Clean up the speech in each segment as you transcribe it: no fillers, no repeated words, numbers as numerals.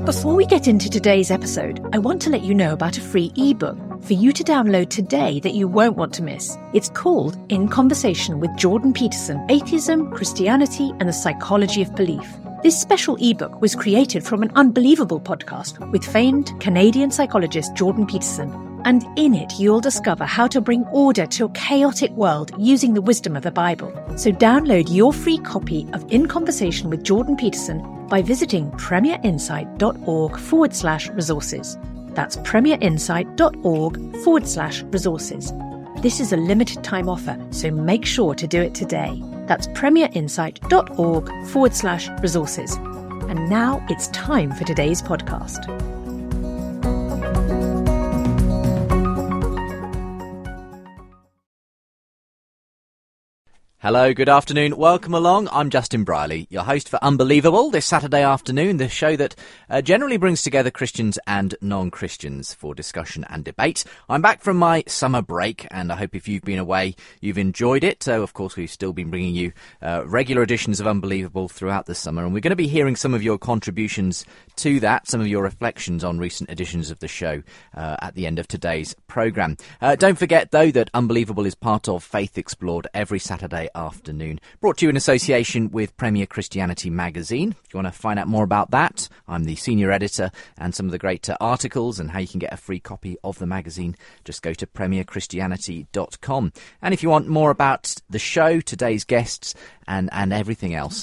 Before we get into today's episode, I want to let you know about a free ebook for you to download today that you won't want to miss. It's called In Conversation with Jordan Peterson, Atheism, Christianity, and the Psychology of Belief. This special ebook was created from an Unbelievable podcast with famed Canadian psychologist Jordan Peterson. And in it, you'll discover how to bring order to a chaotic world using the wisdom of the Bible. So download your free copy of In Conversation with Jordan Peterson by visiting premierinsight.org/resources. That's premierinsight.org/resources. This is a limited time offer, so make sure to do it today. That's premierinsight.org/resources. And now it's time for today's podcast. Hello, good afternoon, welcome along. I'm Justin Briley, your host for Unbelievable this Saturday afternoon, the show that generally brings together Christians and non-Christians for discussion and debate. I'm back from my summer break, and I hope if you've been away, you've enjoyed it. So, of course, we've still been bringing you regular editions of Unbelievable throughout the summer, and we're going to be hearing some of your contributions to that, some of your reflections on recent editions of the show at the end of today's programme. Don't forget, though, that Unbelievable is part of Faith Explored every Saturday afternoon, brought to you in association with Premier Christianity magazine. If you want to find out more about that, I'm the senior editor, and some of the great articles and how you can get a free copy of the magazine, just go to premierchristianity.com. And if you want more about the show, today's guests and everything else,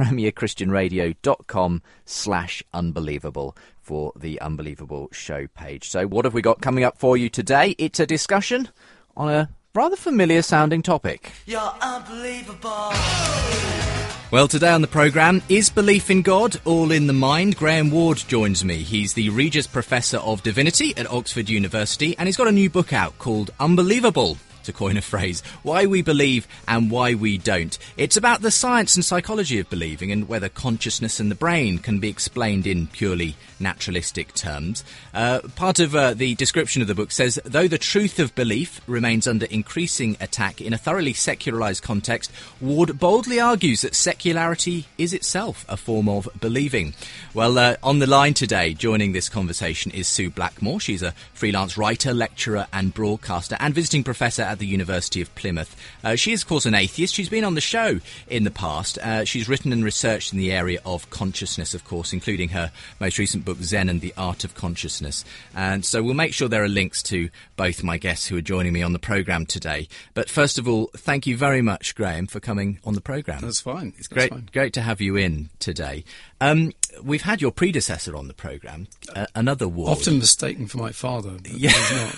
premierchristianradio.com/unbelievable for the Unbelievable show page. So what have we got coming up for you today? It's a discussion on a rather familiar sounding topic. You're unbelievable. Well, today on the programme, is belief in God all in the mind? Graham Ward joins me. He's the Regius Professor of Divinity at Oxford University, and he's got a new book out called Unbelievable, to coin a phrase, Why We Believe and Why We Don't. It's about the science and psychology of believing and whether consciousness and the brain can be explained in purely naturalistic terms. Part of the description of the book says, though the truth of belief remains under increasing attack in a thoroughly secularised context, Ward boldly argues that secularity is itself a form of believing. Well, on the line today, joining this conversation is Sue Blackmore. She's a freelance writer, lecturer and broadcaster and visiting professor at the University of Plymouth. She is, of course, an atheist. She's been on the show in the past. She's written and researched in the area of consciousness, of course, including her most recent book, Zen and the Art of Consciousness. And so we'll make sure there are links to both my guests who are joining me on the programme today. But first of all, thank you very much, Graham, for coming on the programme. That's fine. It's great to have you in today. We've had your predecessor on the programme, another Ward. Often mistaken for my father, but yeah. he's not.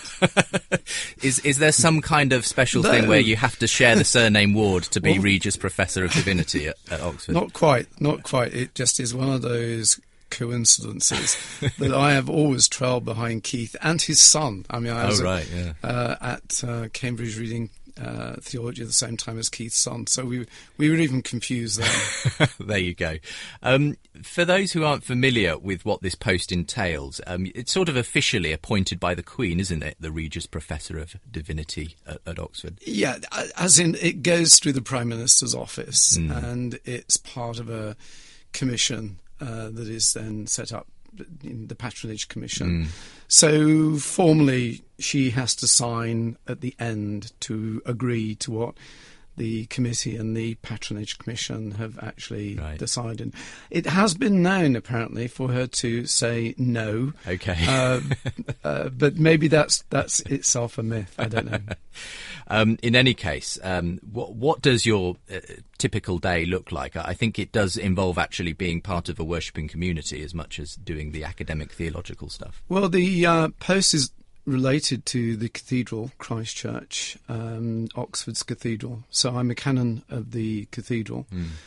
Is there some kind of special thing where you have to share the surname Ward to be Regius Professor of Divinity at Oxford? Not quite. It just is one of those coincidences that I have always trailed behind Keith and his son. I mean, I was at Cambridge reading theology at the same time as Keith's son, so we were even confused there. There you go. For those who aren't familiar with what this post entails, it's sort of officially appointed by the Queen, isn't it, the Regius Professor of Divinity at Oxford? Yeah, as in it goes through the Prime Minister's office, and it's part of a commission that is then set up, in the Patronage Commission. So formally she has to sign at the end to agree to what the committee and the Patronage Commission have actually decided. It has been known, apparently, for her to say no. Okay. But maybe that's itself a myth. I don't know. In any case, what does your typical day look like? I think it does involve actually being part of a worshipping community as much as doing the academic theological stuff. Well, the post is related to the cathedral, Christ Church, Oxford's cathedral. So I'm a canon of the cathedral.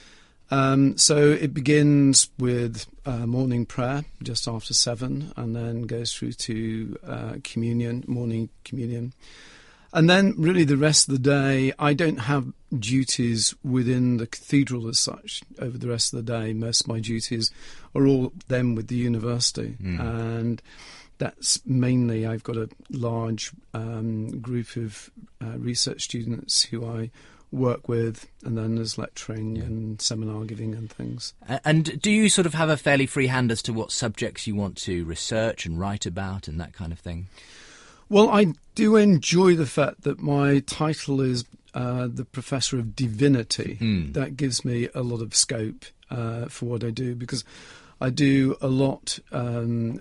So it begins with morning prayer just after 7, and then goes through to communion, morning communion. And then really the rest of the day, I don't have duties within the cathedral as such over the rest of the day. Most of my duties are all then with the university. And that's mainly, I've got a large group of research students who I work with, and then there's lecturing and seminar giving and things. And do you sort of have a fairly free hand as to what subjects you want to research and write about and that kind of thing? Well, I do enjoy the fact that my title is the Professor of Divinity. That gives me a lot of scope for what I do, because I do a lot on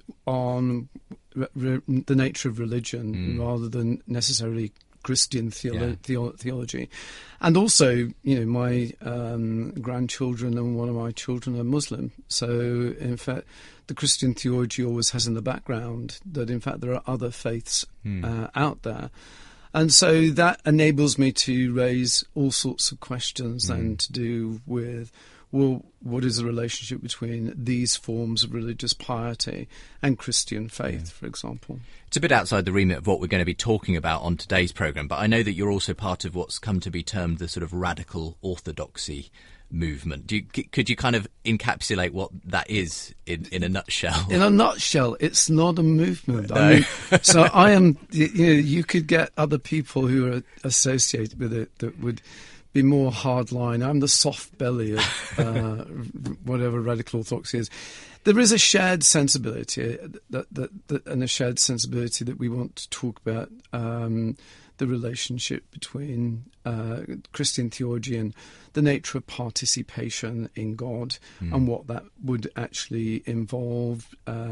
the nature of religion rather than necessarily Christian theology. And also, my grandchildren and one of my children are Muslim. So, in fact, the Christian theology always has in the background that, in fact, there are other faiths out there. And so that enables me to raise all sorts of questions then to do with, well, what is the relationship between these forms of religious piety and Christian faith, for example? It's a bit outside the remit of what we're going to be talking about on today's programme, but I know that you're also part of what's come to be termed the sort of radical orthodoxy movement. Could you kind of encapsulate what that is in a nutshell? In a nutshell, it's not a movement. No. I mean, so I am, you could get other people who are associated with it that would be more hardline. I'm the soft belly of whatever radical orthodoxy is. There is a shared sensibility and a shared sensibility that we want to talk about the relationship between Christian theology and the nature of participation in God and what that would actually involve.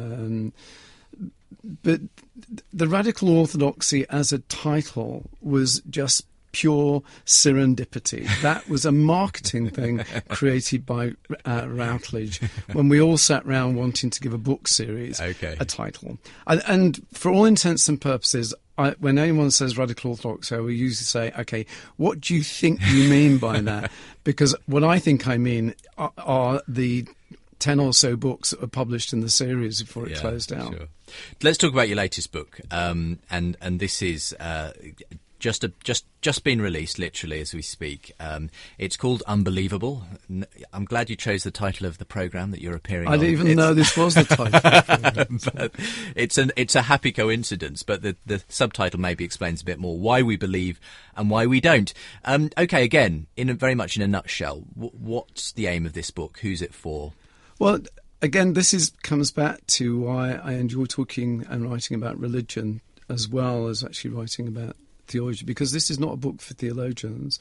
But the radical orthodoxy as a title was just pure serendipity. That was a marketing thing created by Routledge when we all sat round wanting to give a book series a title. And for all intents and purposes, when anyone says radical orthodoxy, I will usually say, okay, what do you think you mean by that? Because what I think I mean are the 10 or so books that were published in the series before it closed down. Sure. Let's talk about your latest book. And this is just been released, literally, as we speak. It's called Unbelievable. I'm glad you chose the title of the programme that you're appearing on. I didn't even know this was the title. But it's a happy coincidence, but the subtitle maybe explains a bit more why we believe and why we don't. Okay, again, very much in a nutshell, what's the aim of this book? Who's it for? Well, again, this comes back to why I enjoy talking and writing about religion as well as actually writing about theology, because this is not a book for theologians.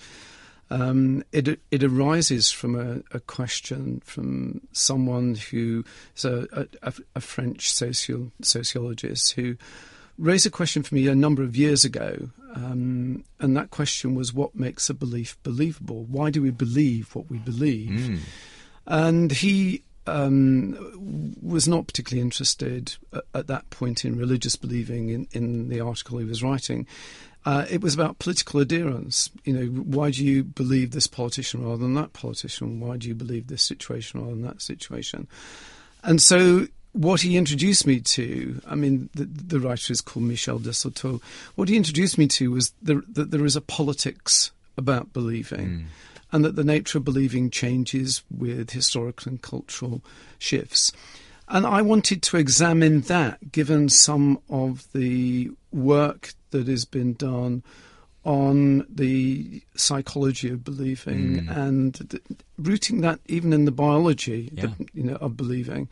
It arises from a question from someone who is a French sociologist who raised a question for me a number of years ago, and that question was, what makes a belief believable? Why do we believe what we believe? And he was not particularly interested at that point in religious believing in the article he was writing. It was about political adherence. Why do you believe this politician rather than that politician? Why do you believe this situation rather than that situation? And so what he introduced me to, I mean, the writer is called Michel de Certeau. What he introduced me to was that there is a politics about believing, and that the nature of believing changes with historical and cultural shifts. And I wanted to examine that, given some of the work that has been done on the psychology of believing and rooting that even in the biology of believing.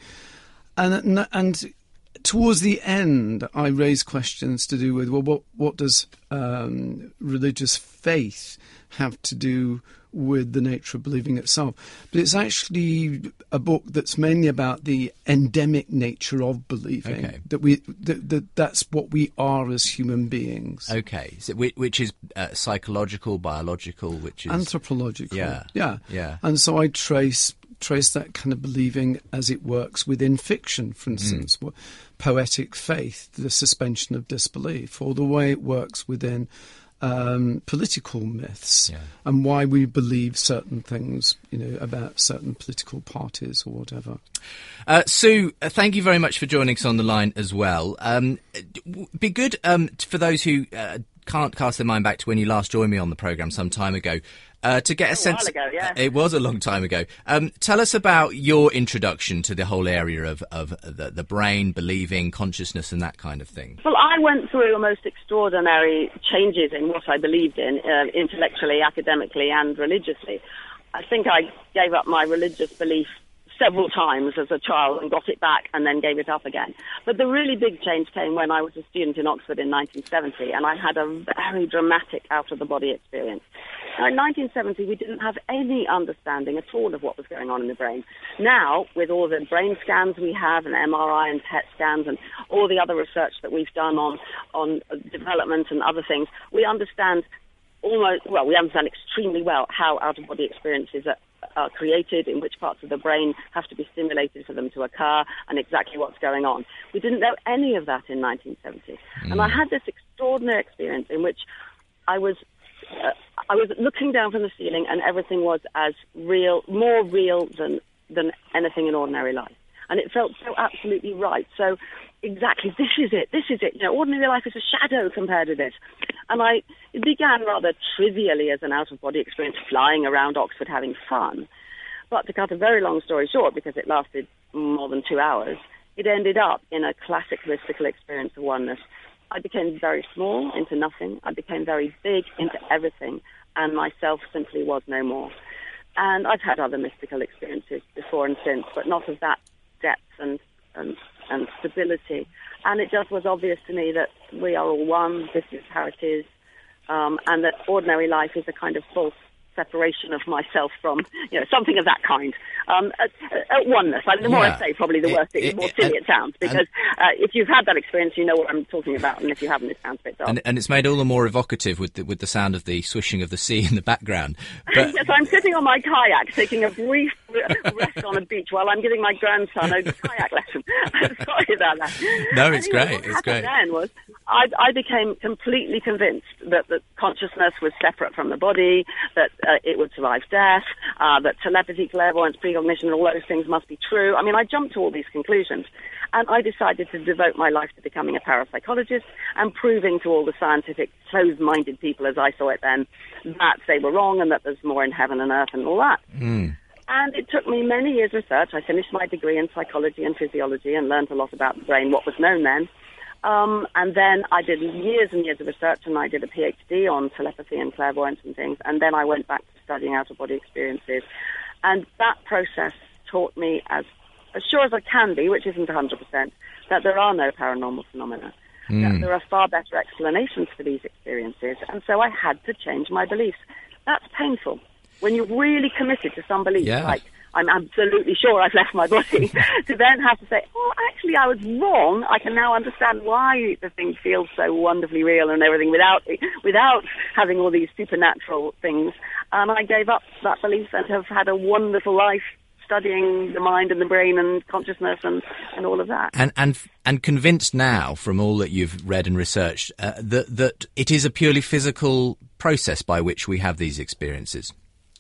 And towards the end, I raised questions to do with, well, what does religious faith have to do with the nature of believing itself? But it's actually a book that's mainly about the endemic nature of believing, that's what we are as human beings. Okay, so which is psychological, biological, which is anthropological. Yeah. And so I trace that kind of believing as it works within fiction, for instance, poetic faith, the suspension of disbelief, or the way it works within political myths, and why we believe certain things, about certain political parties or whatever. Sue, thank you very much for joining us on the line as well. Be good for those who can't cast their mind back to when you last joined me on the programme some time ago. to get a sense. A while ago, yeah. It was a long time ago. Tell us about your introduction to the whole area of the brain, believing, consciousness, and that kind of thing. Well, I went through a most extraordinary changes in what I believed in, intellectually, academically, and religiously. I think I gave up my religious belief several times as a child and got it back and then gave it up again. But the really big change came when I was a student in Oxford in 1970, and I had a very dramatic out-of-the-body experience. Now, in 1970, we didn't have any understanding at all of what was going on in the brain. Now, with all the brain scans we have, and MRI and PET scans, and all the other research that we've done on development and other things, we understand extremely well how out-of-body experiences are created, in which parts of the brain have to be stimulated for them to occur, and exactly what's going on. We didn't know any of that in 1970. And I had this extraordinary experience in which I was looking down from the ceiling, and everything was as real, more real than anything in ordinary life. And it felt so absolutely right. So exactly, this is it. You know, ordinary life is a shadow compared to this. And it began rather trivially as an out-of-body experience, flying around Oxford having fun. But to cut a very long story short, because it lasted more than 2 hours, it ended up in a classic mystical experience of oneness. I became very small into nothing. I became very big into everything. And myself simply was no more. And I've had other mystical experiences before and since, but not of that depth and stability. And it just was obvious to me that we are all one, this is how it is, and that ordinary life is a kind of false separation of myself from, something of that kind. Oneness. The more I say, probably the worse the more silly it sounds, because if you've had that experience, you know what I'm talking about, and if you haven't, it sounds a bit dull. And it's made all the more evocative with the sound of the swishing of the sea in the background. But yes, I'm sitting on my kayak, taking a brief rest on a beach while I'm giving my grandson a kayak lesson. I'm sorry about that. No, it's great. What happened then was I became completely convinced that consciousness was separate from the body, that it would survive death, that telepathy, clairvoyance, precognition, all those things must be true. I mean, I jumped to all these conclusions, and I decided to devote my life to becoming a parapsychologist and proving to all the scientific, closed-minded people, as I saw it then, that they were wrong and that there's more in heaven and earth and all that. And it took me many years' research. I finished my degree in psychology and physiology and learned a lot about the brain, what was known then. And then I did years and years of research, and I did a PhD on telepathy and clairvoyance and things. And then I went back to studying out-of-body experiences. And that process taught me, as sure as I can be, which isn't 100%, that there are no paranormal phenomena. That there are far better explanations for these experiences. And so I had to change my beliefs. That's painful. When you're really committed to some belief, like I'm absolutely sure I've left my body, to then have to say, oh, actually I was wrong. I can now understand why the thing feels so wonderfully real and everything without having all these supernatural things. And I gave up that belief and have had a wonderful life studying the mind and the brain and consciousness and all of that. And convinced now, from all that you've read and researched, that it is a purely physical process by which we have these experiences.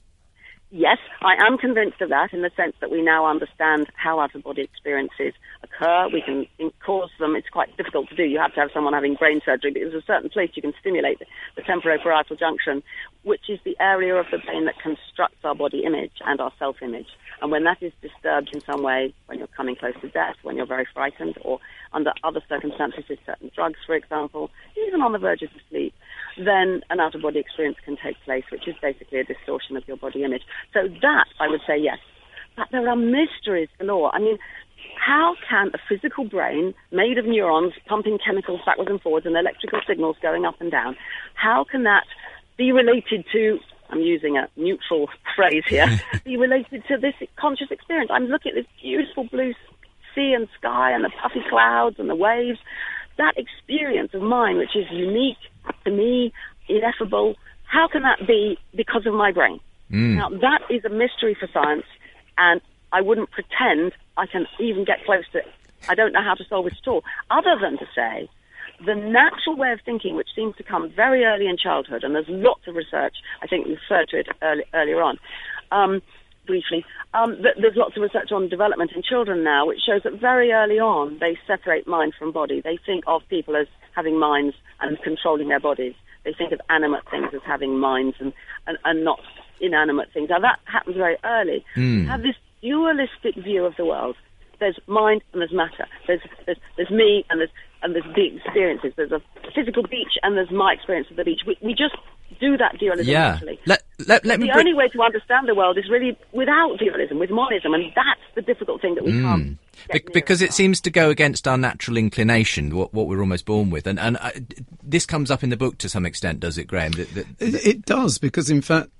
Yes, I am convinced of that, in the sense that we now understand how out-of-body experiences occur. We can cause them. It's quite difficult to do. You have to have someone having brain surgery, but there's a certain place you can stimulate the temporoparietal junction, which is the area of the brain that constructs our body image and our self-image. And when that is disturbed in some way, when you're coming close to death, when you're very frightened, or under other circumstances with certain drugs, for example, even on the verge of sleep, then an out-of-body experience can take place, which is basically a distortion of your body image. So that, I would say, yes. But there are mysteries galore. I mean, how can a physical brain made of neurons pumping chemicals backwards and forwards and electrical signals going up and down, how can that be related to, I'm using a neutral phrase here, be related to this conscious experience? I'm looking at this beautiful blue sea and sky and the puffy clouds and the waves. That experience of mine, which is unique to me, ineffable, how can that be because of my brain? Now, that is a mystery for science, and I wouldn't pretend I can even get close to it. I don't know how to solve it at all, other than to say the natural way of thinking, which seems to come very early in childhood, and there's lots of research, I think we referred to it earlier on, briefly, there's lots of research on development in children now, which shows that very early on they separate mind from body. They think of people as having minds and controlling their bodies. They think of animate things as having minds and not inanimate things. Now, that happens very early. Have this dualistic view of the world. There's mind and there's matter. There's me and there's the experiences. There's a physical beach and there's my experience of the beach. We just do that dualism naturally. The only way to understand the world is really without dualism, with monism, and that's the difficult thing that we can't. Because it seems to go against our natural inclination, what we're almost born with, and this comes up in the book to some extent, does it, Graham? It does, because in fact,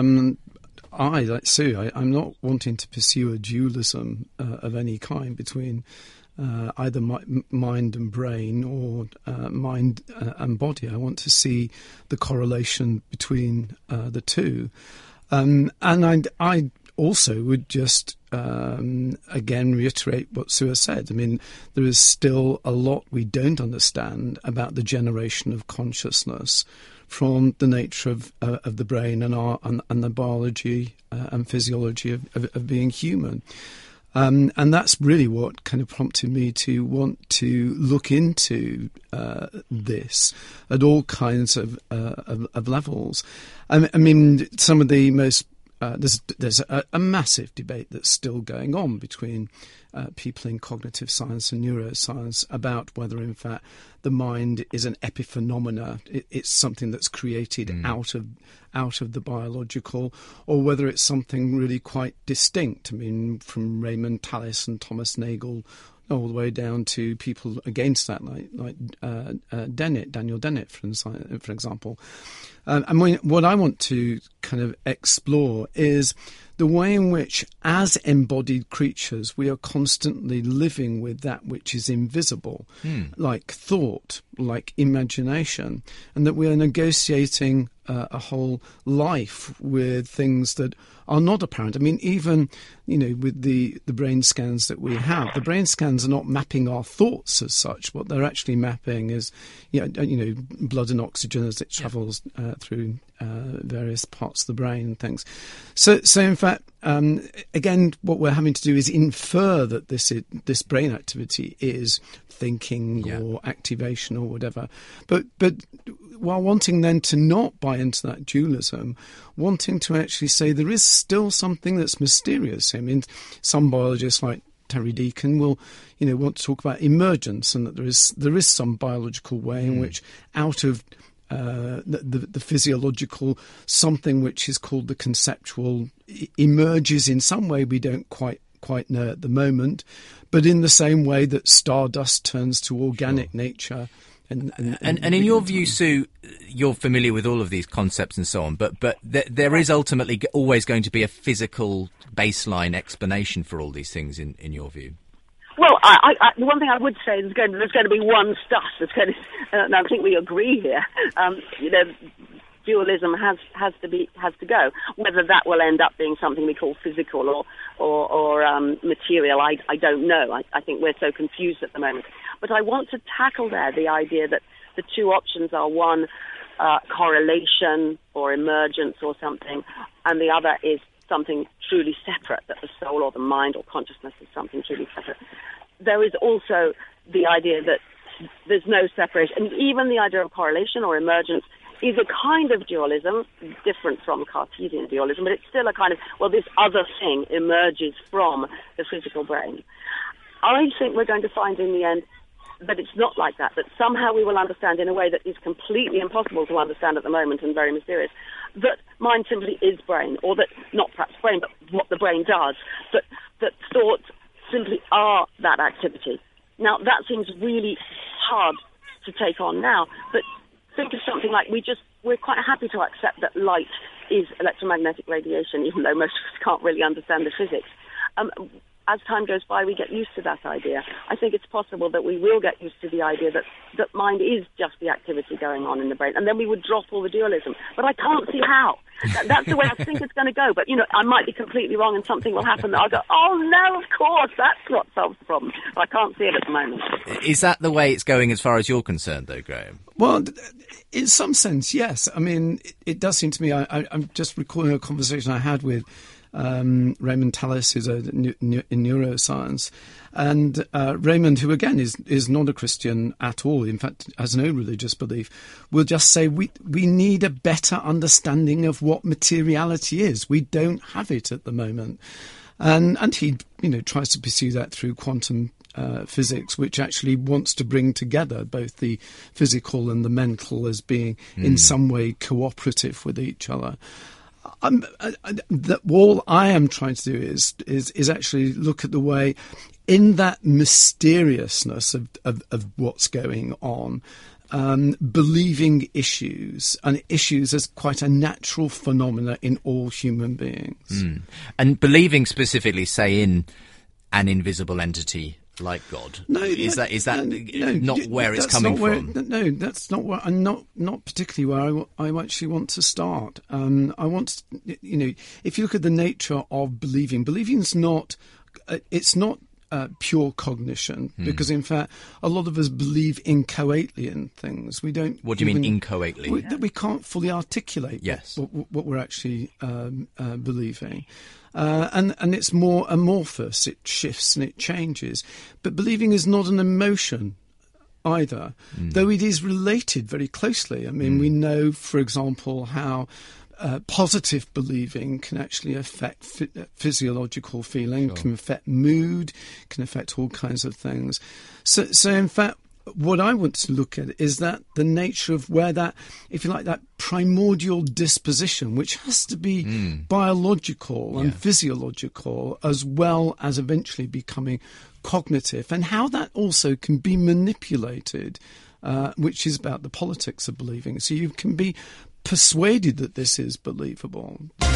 I, like Sue, I'm not wanting to pursue a dualism of any kind between either mind and brain or mind and body. I want to see the correlation between the two. And I also would just, again, reiterate what Sue has said. I mean, there is still a lot we don't understand about the generation of consciousness from the nature of the brain and the biology and physiology of being human. And that's really what kind of prompted me to want to look into this at all kinds of levels. I mean, some of the most there's a massive debate that's still going on between people in cognitive science and neuroscience about whether, in fact, the mind is an epiphenomena. It's something that's created out of the biological, or whether it's something really quite distinct. I mean, from Raymond Tallis and Thomas Nagel all the way down to people against that, like Daniel Dennett, for example. And what I want to kind of explore is the way in which, as embodied creatures, we are constantly living with that which is invisible, like thought, like imagination, and that we are negotiating a whole life with things that are not apparent. I mean, even, with the brain scans that we have, the brain scans are not mapping our thoughts as such. What they're actually mapping is, blood and oxygen as it travels through various parts of the brain and things. So in fact, again, what we're having to do is infer that this brain activity is thinking or activation or whatever. But while wanting then to not buy into that dualism, wanting to actually say there is still something that's mysterious. I mean, some biologists like Terry Deacon will, want to talk about emergence, and that there is some biological way in which out of the physiological, something which is called the conceptual emerges in some way we don't quite know at the moment, but in the same way that stardust turns to organic nature. And in your view, Sue, you're familiar with all of these concepts and so on, but there is ultimately always going to be a physical baseline explanation for all these things in your view. Well, the one thing I would say is there's going to be one stuff. And I think we agree here. Dualism has to go. Whether that will end up being something we call physical or material, I don't know. I think we're so confused at the moment. But I want to tackle there the idea that the two options are one, correlation or emergence or something, and the other is something truly separate, that the soul or the mind or consciousness is something truly separate. There is also the idea that there's no separation. And even the idea of correlation or emergence is a kind of dualism, different from Cartesian dualism, but it's still a kind of, this other thing emerges from the physical brain. I think we're going to find in the end that it's not like that somehow we will understand in a way that is completely impossible to understand at the moment and very mysterious, that mind simply is brain, or that, not perhaps brain, but what the brain does, that thoughts simply are that activity. Now, that seems really hard to take on now, but think of something like we're quite happy to accept that light is electromagnetic radiation, even though most of us can't really understand the physics. As time goes by, we get used to that idea. I think it's possible that we will get used to the idea that mind is just the activity going on in the brain, and then we would drop all the dualism. But I can't see how. That's the way I think it's going to go. But, I might be completely wrong and something will happen that I'll go, oh, no, of course, that's what solves the problem. But I can't see it at the moment. Is that the way it's going as far as you're concerned, though, Graham? Well, in some sense, yes. I mean, it does seem to me, I'm just recalling a conversation I had with Raymond Tallis, who's in neuroscience. And Raymond, who again is not a Christian at all, in fact has no religious belief, will just say we need a better understanding of what materiality is. We don't have it at the moment. And he tries to pursue that through quantum physics, which actually wants to bring together both the physical and the mental as being in some way cooperative with each other. All I am trying to do is actually look at the way, in that mysteriousness of what's going on, believing issues as quite a natural phenomena in all human beings. And believing specifically, say, in an invisible entity like God. No, is that not where it's coming from? No, that's not where. And not particularly where I actually want to start. I want to, if you look at the nature of believing is not. It's not pure cognition, because in fact a lot of us believe inchoately in things. We don't. What do you mean inchoately? We can't fully articulate what we're actually believing. And it's more amorphous. It shifts and it changes. But believing is not an emotion either, though it is related very closely. I mean, we know, for example, how positive believing can actually affect physiological feeling, can affect mood, can affect all kinds of things. So in fact, what I want to look at is that the nature of where that, if you like, that primordial disposition, which has to be biological and physiological, as well as eventually becoming cognitive, and how that also can be manipulated, which is about the politics of believing. So you can be persuaded that this is believable.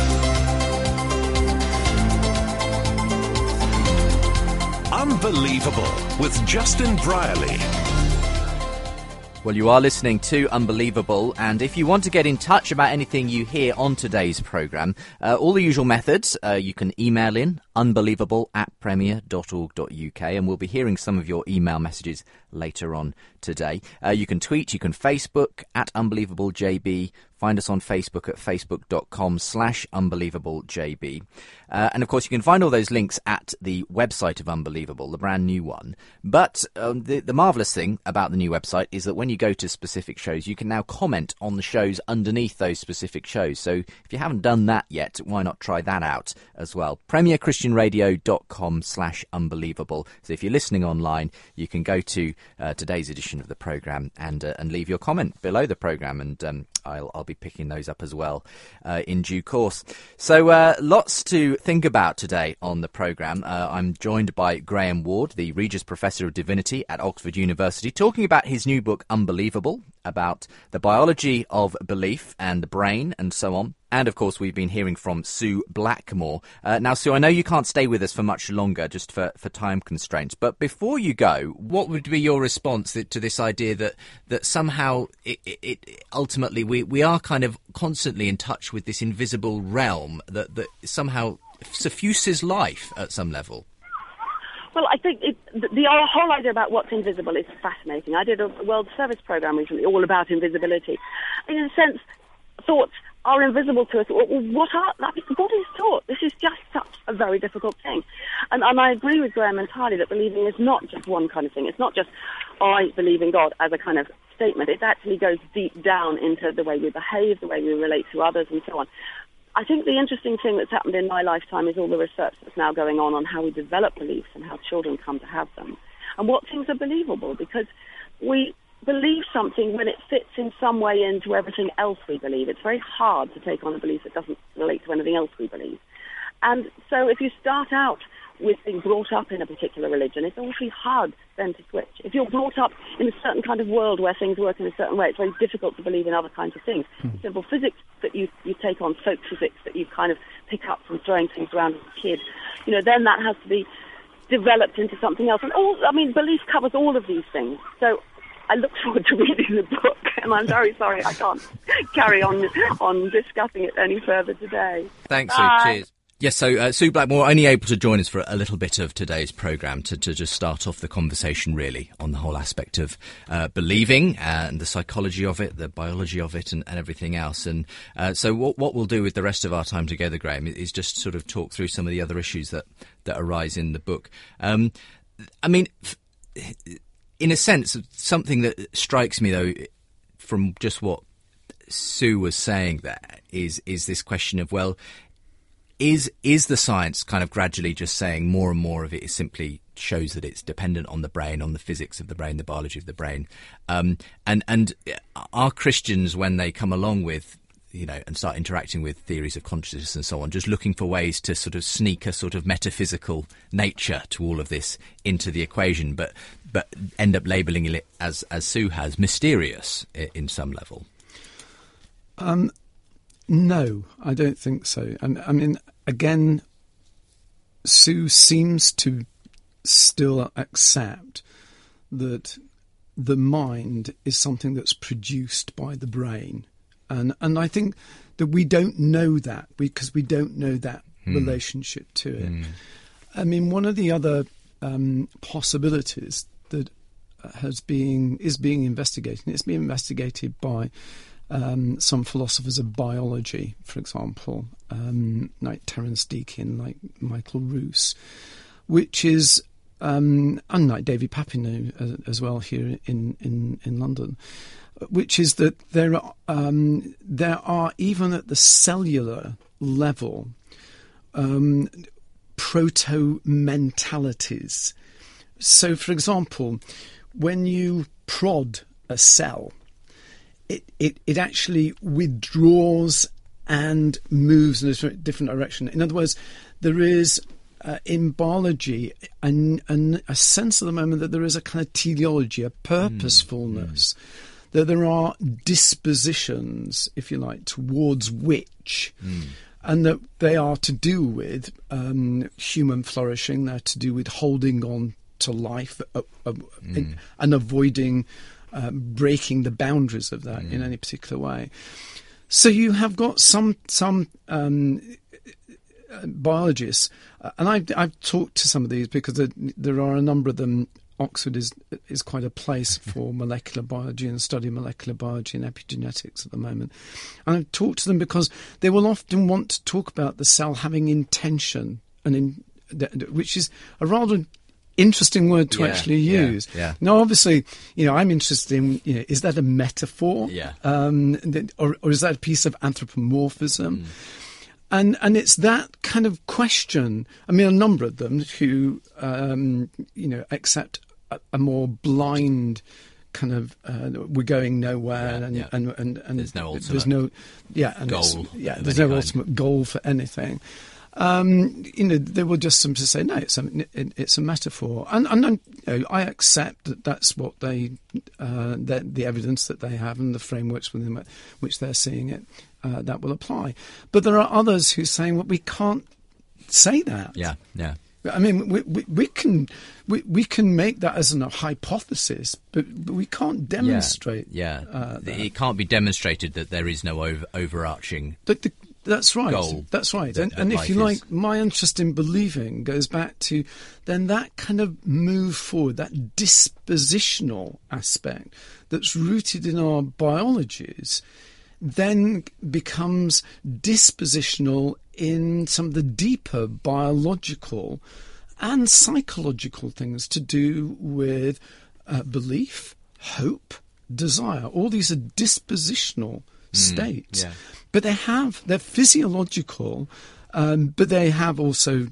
Unbelievable with Justin Brierley. Well, you are listening to Unbelievable, and if you want to get in touch about anything you hear on today's programme, all the usual methods. You can email in unbelievable@premier.org.uk, and we'll be hearing some of your email messages later on today. You can tweet, you can Facebook @UnbelievableJB. Find us on Facebook at facebook.com/UnbelievableJB. And of course, you can find all those links at the website of Unbelievable, the brand new one. But the marvellous thing about the new website is that when you go to specific shows, you can now comment on the shows underneath those specific shows. So if you haven't done that yet, why not try that out as well? premierchristianradio.com/unbelievable. So if you're listening online, you can go to today's edition of the programme and leave your comment below the programme, and I'll be picking those up as well in due course. So lots to think about today on the programme. I'm joined by Graham Ward, the Regius Professor of Divinity at Oxford University, talking about his new book, Unbelievable, about the biology of belief and the brain and so on. And, of course, we've been hearing from Sue Blackmore. Now, Sue, I know you can't stay with us for much longer, just for time constraints. But before you go, what would be your response to this idea that somehow it ultimately we are kind of constantly in touch with this invisible realm that somehow suffuses life at some level? Well, I think the whole idea about what's invisible is fascinating. I did a World Service programme recently all about invisibility. In a sense, thoughts are invisible to us. What is thought? This is just such a very difficult thing. And I agree with Graham entirely that believing is not just one kind of thing. It's not just, I believe in God as a kind of statement. It actually goes deep down into the way we behave, the way we relate to others, and so on. I think the interesting thing that's happened in my lifetime is all the research that's now going on how we develop beliefs and how children come to have them, and what things are believable, because we believe something when it fits in some way into everything else we believe. It's very hard to take on a belief that doesn't relate to anything else we believe. And so if you start out with being brought up in a particular religion, it's awfully hard then to switch. If you're brought up in a certain kind of world where things work in a certain way, it's very difficult to believe in other kinds of things. Simple physics that you take on, folk physics that you kind of pick up from throwing things around as a kid, then that has to be developed into something else. And belief covers all of these things. So I look forward to reading the book, and I'm very sorry I can't carry on discussing it any further today. Thanks, Sue. Cheers. Yes, so Sue Blackmore only able to join us for a little bit of today's programme to just start off the conversation really on the whole aspect of believing and the psychology of it, the biology of it and everything else. And so what we'll do with the rest of our time together, Graham, is just sort of talk through some of the other issues that arise in the book. I mean, in a sense, something that strikes me, though, from just what Sue was saying there is this question of, well, is the science kind of gradually just saying more and more of it is simply shows that it's dependent on the brain, on the physics of the brain, the biology of the brain, and are Christians, when they come along with, you know, and start interacting with theories of consciousness and so on, just looking for ways to sort of sneak a sort of metaphysical nature to all of this into the equation, but end up labelling it as Sue has, mysterious in some level? No, I don't think so. I mean, again, Sue seems to still accept that the mind is something that's produced by the brain. And I think that we don't know that because we don't know that relationship to it. I mean, one of the other possibilities that is being investigated, and it's being investigated by some philosophers of biology, for example, like Terence Deakin, like Michael Roos, which is, unlike David Papineau as well here in London, which is that there are even at the cellular level proto-mentalities. So, for example, when you prod a cell, it actually withdraws and moves in a different direction. In other words, there is in biology a sense at the moment that there is a kind of teleology, a purposefulness, that there are dispositions, if you like, towards which, and that they are to do with human flourishing, they're to do with holding on to life and avoiding breaking the boundaries of that in any particular way. So you have got some biologists, and I've talked to some of these because there are a number of them. Oxford is quite a place for molecular biology and study molecular biology and epigenetics at the moment. And I've talked to them because they will often want to talk about the cell having intention, which is a rather interesting word to actually use. Yeah. Now, obviously, I'm interested in, is that a metaphor? Yeah. Or is that a piece of anthropomorphism? And it's that kind of question. I mean, a number of them who, accept a more blind kind of we're going nowhere and there's no ultimate goal. There's no ultimate goal for anything. They will just simply say no. It's a metaphor, and I accept that that's what the evidence that they have and the frameworks within which they're seeing it that will apply. But there are others who are saying, well, we can't say that. Yeah. I mean, we can make that as a hypothesis, but we can't demonstrate. It can't be demonstrated that there is no overarching. That's right. Goal. That's right. And if you like, my interest in believing goes back to then that kind of move forward, that dispositional aspect that's rooted in our biologies, then becomes dispositional in some of the deeper biological and psychological things to do with belief, hope, desire. All these are dispositional states. But they're physiological, but they have also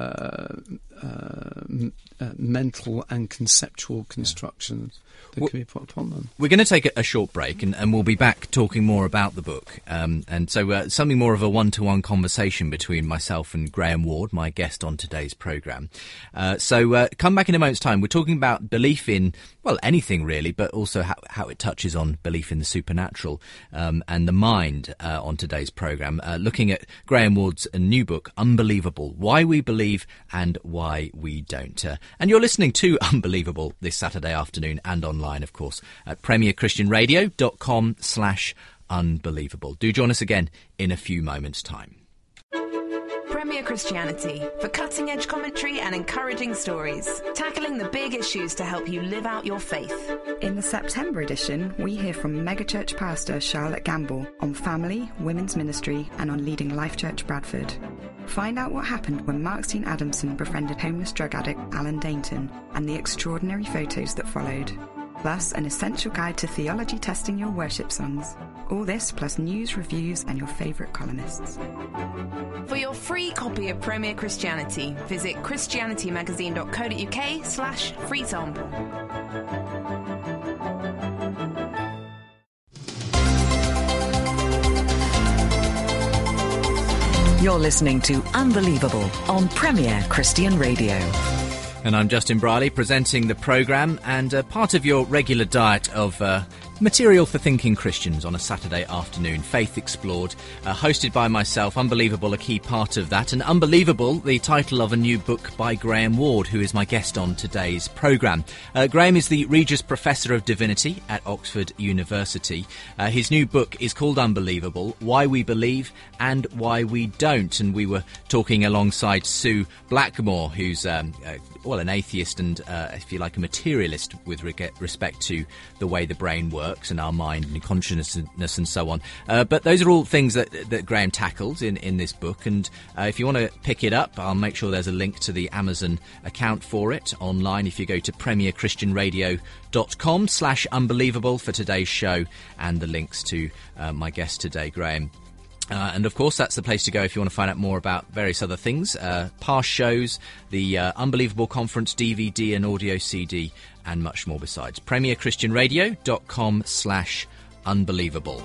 mental and conceptual constructions that can be put upon them. We're going to take a short break and we'll be back talking more about the book. And so something more of a one-to-one conversation between myself and Graham Ward, my guest on today's programme. So come back in a moment's time. We're talking about belief in, well, anything really, but also how it touches on belief in the supernatural and the mind on today's programme, looking at Graham Ward's new book, Unbelievable, Why We Believe and Why We Don't. And you're listening to Unbelievable this Saturday afternoon and online, of course, at premierchristianradio.com/unbelievable. Do join us again in a few moments' time. Premier Christianity for cutting-edge commentary and encouraging stories, tackling the big issues to help you live out your faith. In the September edition, we hear from megachurch pastor Charlotte Gamble on family, women's ministry, and on leading Life Church Bradford. Find out what happened when Mark Steen Adamson befriended homeless drug addict Alan Dainton and the extraordinary photos that followed. Plus, an essential guide to theology testing your worship songs. All this plus news, reviews, and your favourite columnists. For your free copy of Premier Christianity, visit christianitymagazine.co.uk/free sample. You're listening to Unbelievable on Premier Christian Radio. And I'm Justin Brierley, presenting the programme, and part of your regular diet of material for thinking Christians on a Saturday afternoon, Faith Explored, hosted by myself. Unbelievable, a key part of that. And Unbelievable, the title of a new book by Graham Ward, who is my guest on today's programme. Graham is the Regius Professor of Divinity at Oxford University. His new book is called Unbelievable, Why We Believe and Why We Don't. And we were talking alongside Sue Blackmore, who's an atheist and, if you like, a materialist with respect to the way the brain works and our mind and consciousness and so on. But those are all things that Graham tackles in this book. And if you want to pick it up, I'll make sure there's a link to the Amazon account for it online if you go to premierchristianradio.com/unbelievable for today's show, and the links to my guest today, Graham. And of course, that's the place to go if you want to find out more about various other things, past shows, the Unbelievable Conference DVD and audio CD, and much more besides. premierchristianradio.com/unbelievable.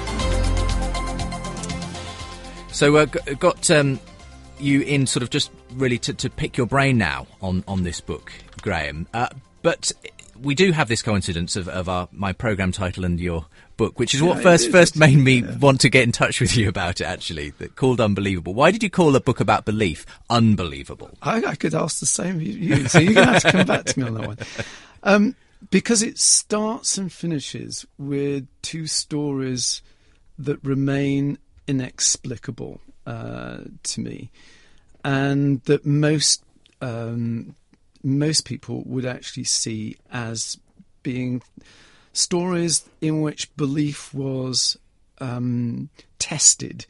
So got you in sort of just really to pick your brain now on this book, Graham. But we do have this coincidence of my programme title and your book, which is what first made me want to get in touch with you about it, actually, called Unbelievable. Why did you call a book about belief Unbelievable? I could ask the same of you, so you're going to have to come back to me on that one. Because it starts and finishes with two stories that remain inexplicable to me, and that most people would actually see as being stories in which belief was tested.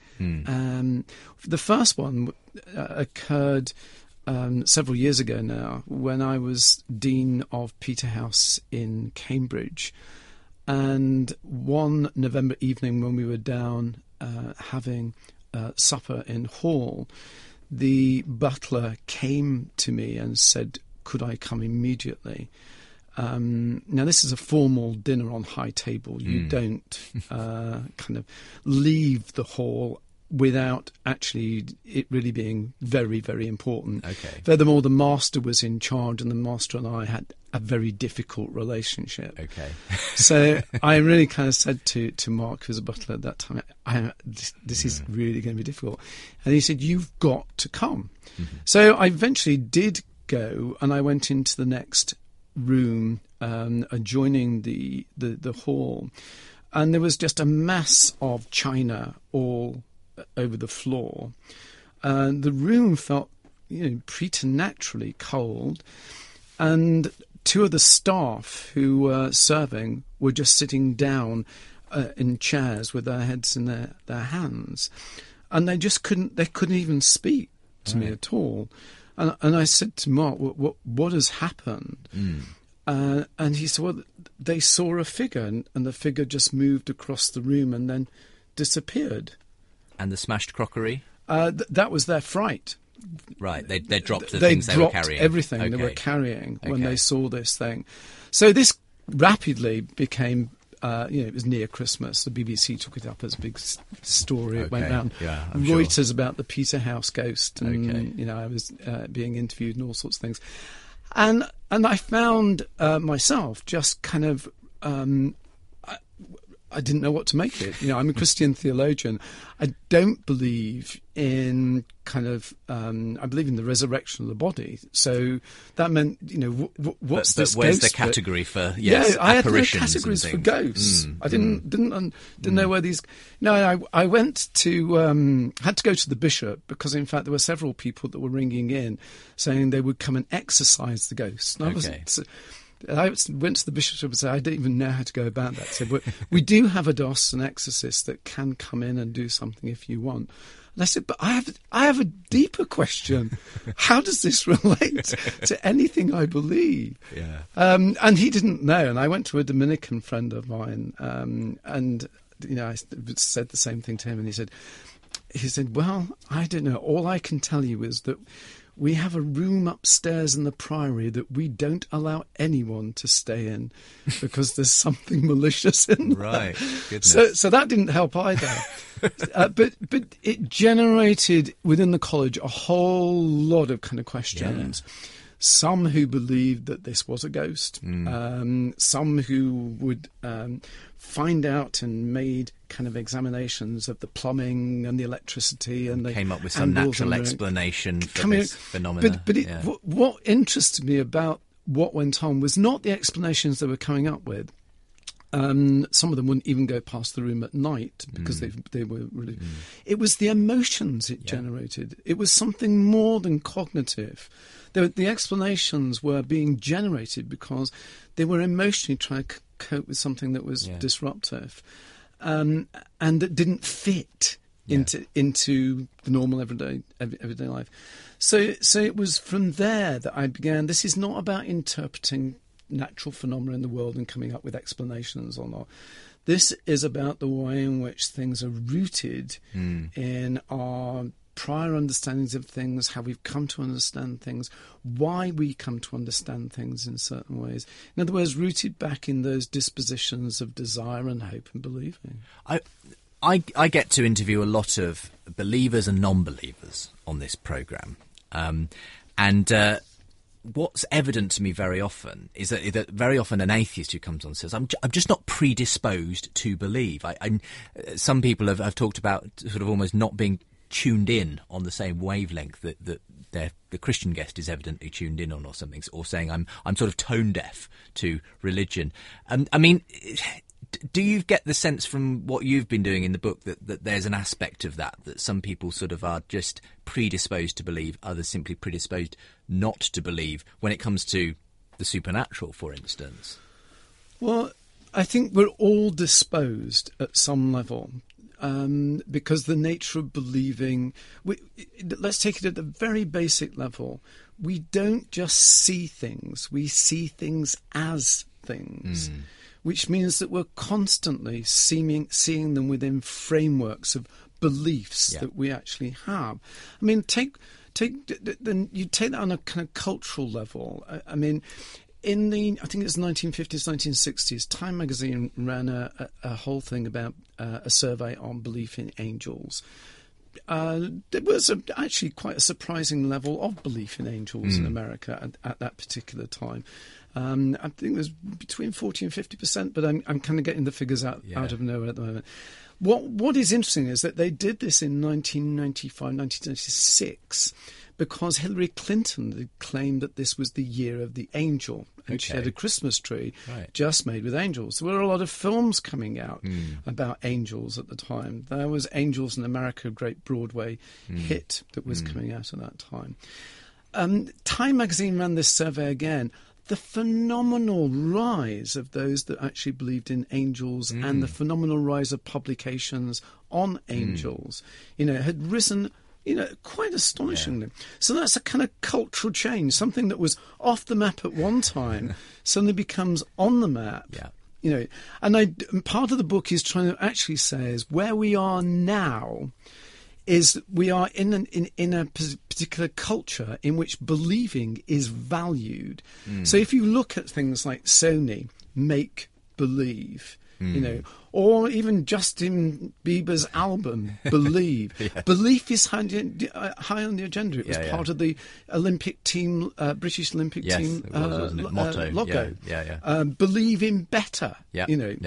The first one occurred several years ago now, when I was Dean of Peterhouse in Cambridge. And one November evening when we were down having supper in Hall, the butler came to me and said, could I come immediately? Now, this is a formal dinner on high table. You don't kind of leave the hall without actually it really being very, very important. Okay. Furthermore, the master was in charge, and the master and I had a very difficult relationship. Okay. So I really kind of said to Mark, who was a butler at that time, this is really going to be difficult. And he said, you've got to come. Mm-hmm. So I eventually did go, and I went into the next room adjoining the hall, and there was just a mass of china all over the floor. The room felt preternaturally cold, and two of the staff who were serving were just sitting down in chairs with their heads in their hands, and they couldn't even speak to me at all. And I said to Mark, what has happened? And he said, well, they saw a figure, and the figure just moved across the room and then disappeared. And the smashed crockery? That was their fright. Right, they dropped the things they were carrying. They dropped everything they were carrying when they saw this thing. So this rapidly became... it was near Christmas. The BBC took it up as a big story. It went round. Yeah, Reuters about the Peterhouse ghost, and I was being interviewed and all sorts of things. And I found myself just kind of I didn't know what to make of it. You know, I'm a Christian theologian. I don't believe in kind of, I believe in the resurrection of the body. So that meant, you know, what's this but where's ghost the category bit? for, I had no apparitions categories and for things? ghosts. I didn't know where these... No, I went to, had to go to the bishop because, in fact, there were several people that were ringing in saying they would come and exorcise the ghosts. And I went to the bishop and said, I don't even know how to go about that. So we do have a diocesan exorcist that can come in and do something if you want. And I said, but I have a deeper question. How does this relate to anything I believe? Yeah. And he didn't know. And I went to a Dominican friend of mine, and you know, I said the same thing to him, and he said, well, I don't know. All I can tell you is that we have a room upstairs in the priory that we don't allow anyone to stay in because there's something malicious in there. Right. Goodness. So that didn't help either. But it generated within the college a whole lot of kind of questions. Yeah. Some who believed that this was a ghost, some who would find out and made kind of examinations of the plumbing and the electricity, and they came up with some natural explanation for this phenomena. But what interested me about what went on was not the explanations they were coming up with. Some of them wouldn't even go past the room at night because they were really... It was the emotions it generated. It was something more than cognitive. The explanations were being generated because they were emotionally trying to cope with something that was disruptive, and that didn't fit into the normal everyday life. So it was from there that I began. This is not about interpreting natural phenomena in the world and coming up with explanations or not. This is about the way in which things are rooted in our prior understandings of things, how we've come to understand things, why we come to understand things in certain ways. In other words, rooted back in those dispositions of desire and hope and believing. I get to interview a lot of believers and non-believers on this programme. And what's evident to me very often is that very often an atheist who comes on says, I'm just not predisposed to believe. Some people have talked about sort of almost not being tuned in on the same wavelength that the Christian guest is evidently tuned in on, or something, or saying I'm sort of tone deaf to religion. I mean, do you get the sense from what you've been doing in the book that there's an aspect of that some people sort of are just predisposed to believe, others simply predisposed not to believe when it comes to the supernatural, for instance? Well, I think we're all disposed at some level. Because the nature of believing, let's take it at the very basic level. We don't just see things, we see things as things, which means that we're constantly seeing them within frameworks of beliefs that we actually have. I mean, you take that on a kind of cultural level. I mean, in I think it's 1950s, 1960s, Time magazine ran a whole thing about a survey on belief in angels. There was actually quite a surprising level of belief in angels in America at that particular time. I think it was between 40 and 50%, but I'm kind of getting the figures out of nowhere at the moment. What is interesting is that they did this in 1995, 1996, because Hillary Clinton had claimed that this was the year of the angel, and she had a Christmas tree just made with angels. There were a lot of films coming out about angels at the time. There was Angels in America, a great Broadway hit that was coming out at that time. Time magazine ran this survey again. The phenomenal rise of those that actually believed in angels and the phenomenal rise of publications on angels, had risen, quite astonishingly. So that's a kind of cultural change. Something that was off the map at one time suddenly becomes on the map. Yeah. And part of the book is trying to actually say is where we are now is we are in a particular culture in which believing is valued. So if you look at things like Sony, make believe, or even Justin Bieber's album, Believe. Belief is high on the agenda. It was part of the Olympic team, British Olympic team motto. logo. Believe in better.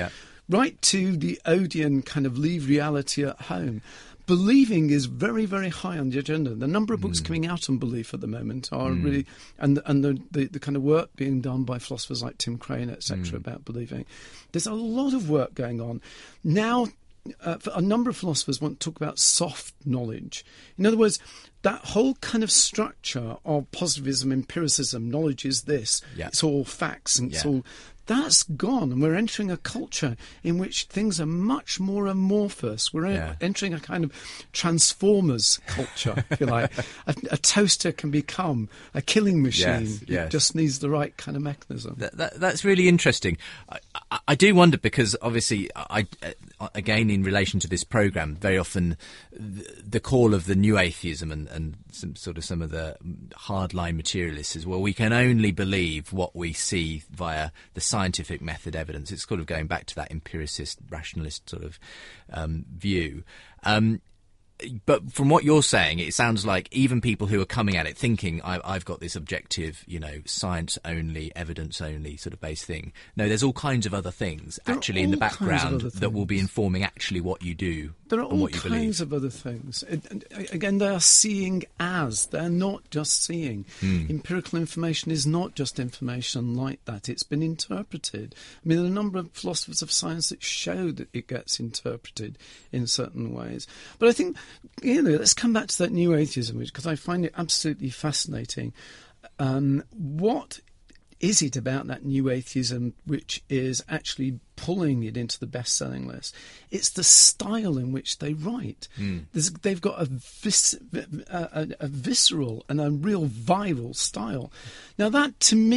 right to the Odeon kind of leave reality at home. Believing is very, very high on the agenda. The number of books coming out on belief at the moment are really, and the kind of work being done by philosophers like Tim Crane, etc., about believing. There's a lot of work going on now. A number of philosophers want to talk about soft knowledge. In other words, that whole kind of structure of positivism, empiricism, knowledge is this. Yeah. It's all facts and it's all... That's gone, and we're entering a culture in which things are much more amorphous. We're entering a kind of Transformers culture, if you like. A toaster can become a killing machine. Yes. It just needs the right kind of mechanism. That's really interesting. I do wonder, because obviously, again, in relation to this programme, very often the call of the new atheism and some of the hardline materialists is, well, we can only believe what we see via the scientific method evidence. It's sort of going back to that empiricist, rationalist sort of view. But from what you're saying, it sounds like even people who are coming at it thinking, I've got this objective, science-only, evidence-only sort of based thing. No, there's all kinds of other things actually in the background that will be informing actually what you do. There are all kinds of other things. Again, they are seeing as. They're not just seeing. Empirical information is not just information like that. It's been interpreted. I mean, there are a number of philosophers of science that show that it gets interpreted in certain ways. But I think, let's come back to that new atheism, because I find it absolutely fascinating. What is it about that new atheism which is actually pulling it into the best-selling list? It's the style in which they write. They've got a visceral and a real viral style. Now, that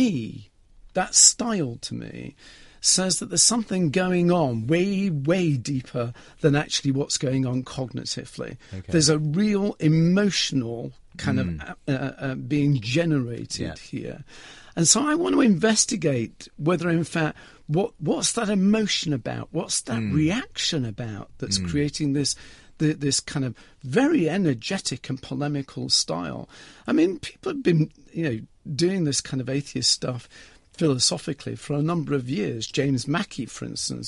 style to me, says that there's something going on way, way deeper than actually what's going on cognitively. Okay. There's a real emotional kind of being generated here. And so I want to investigate whether, in fact, what's that emotion about? What's that reaction about that's creating this kind of very energetic and polemical style? I mean, people have been, doing this kind of atheist stuff philosophically for a number of years. James Mackey, for instance,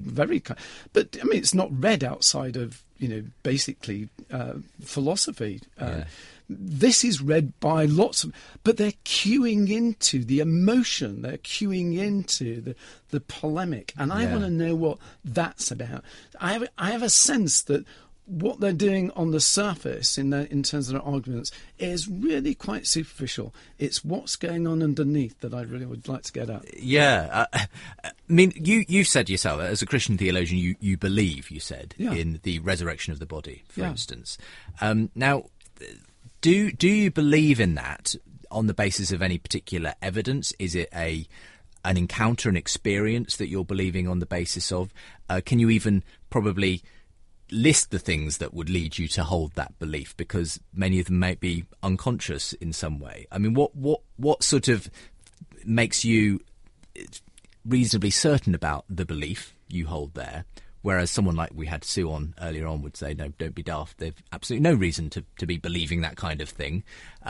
but I mean, it's not read outside of basically philosophy. This is read by lots of, but they're queuing into the emotion. They're queuing into the polemic, and I want to know what that's about. I have a sense that what they're doing on the surface in terms of their arguments is really quite superficial. It's what's going on underneath that I really would like to get at. Yeah. I mean, you said yourself, as a Christian theologian, you believe, you said, in the resurrection of the body, for instance. Now, do you believe in that on the basis of any particular evidence? Is it an encounter, an experience that you're believing on the basis of? Can you even probably list the things that would lead you to hold that belief, because many of them might be unconscious in some way? I mean, what sort of makes you reasonably certain about the belief you hold there, whereas someone like we had Sue on earlier on would say, no, don't be daft, they've absolutely no reason to be believing that kind of thing.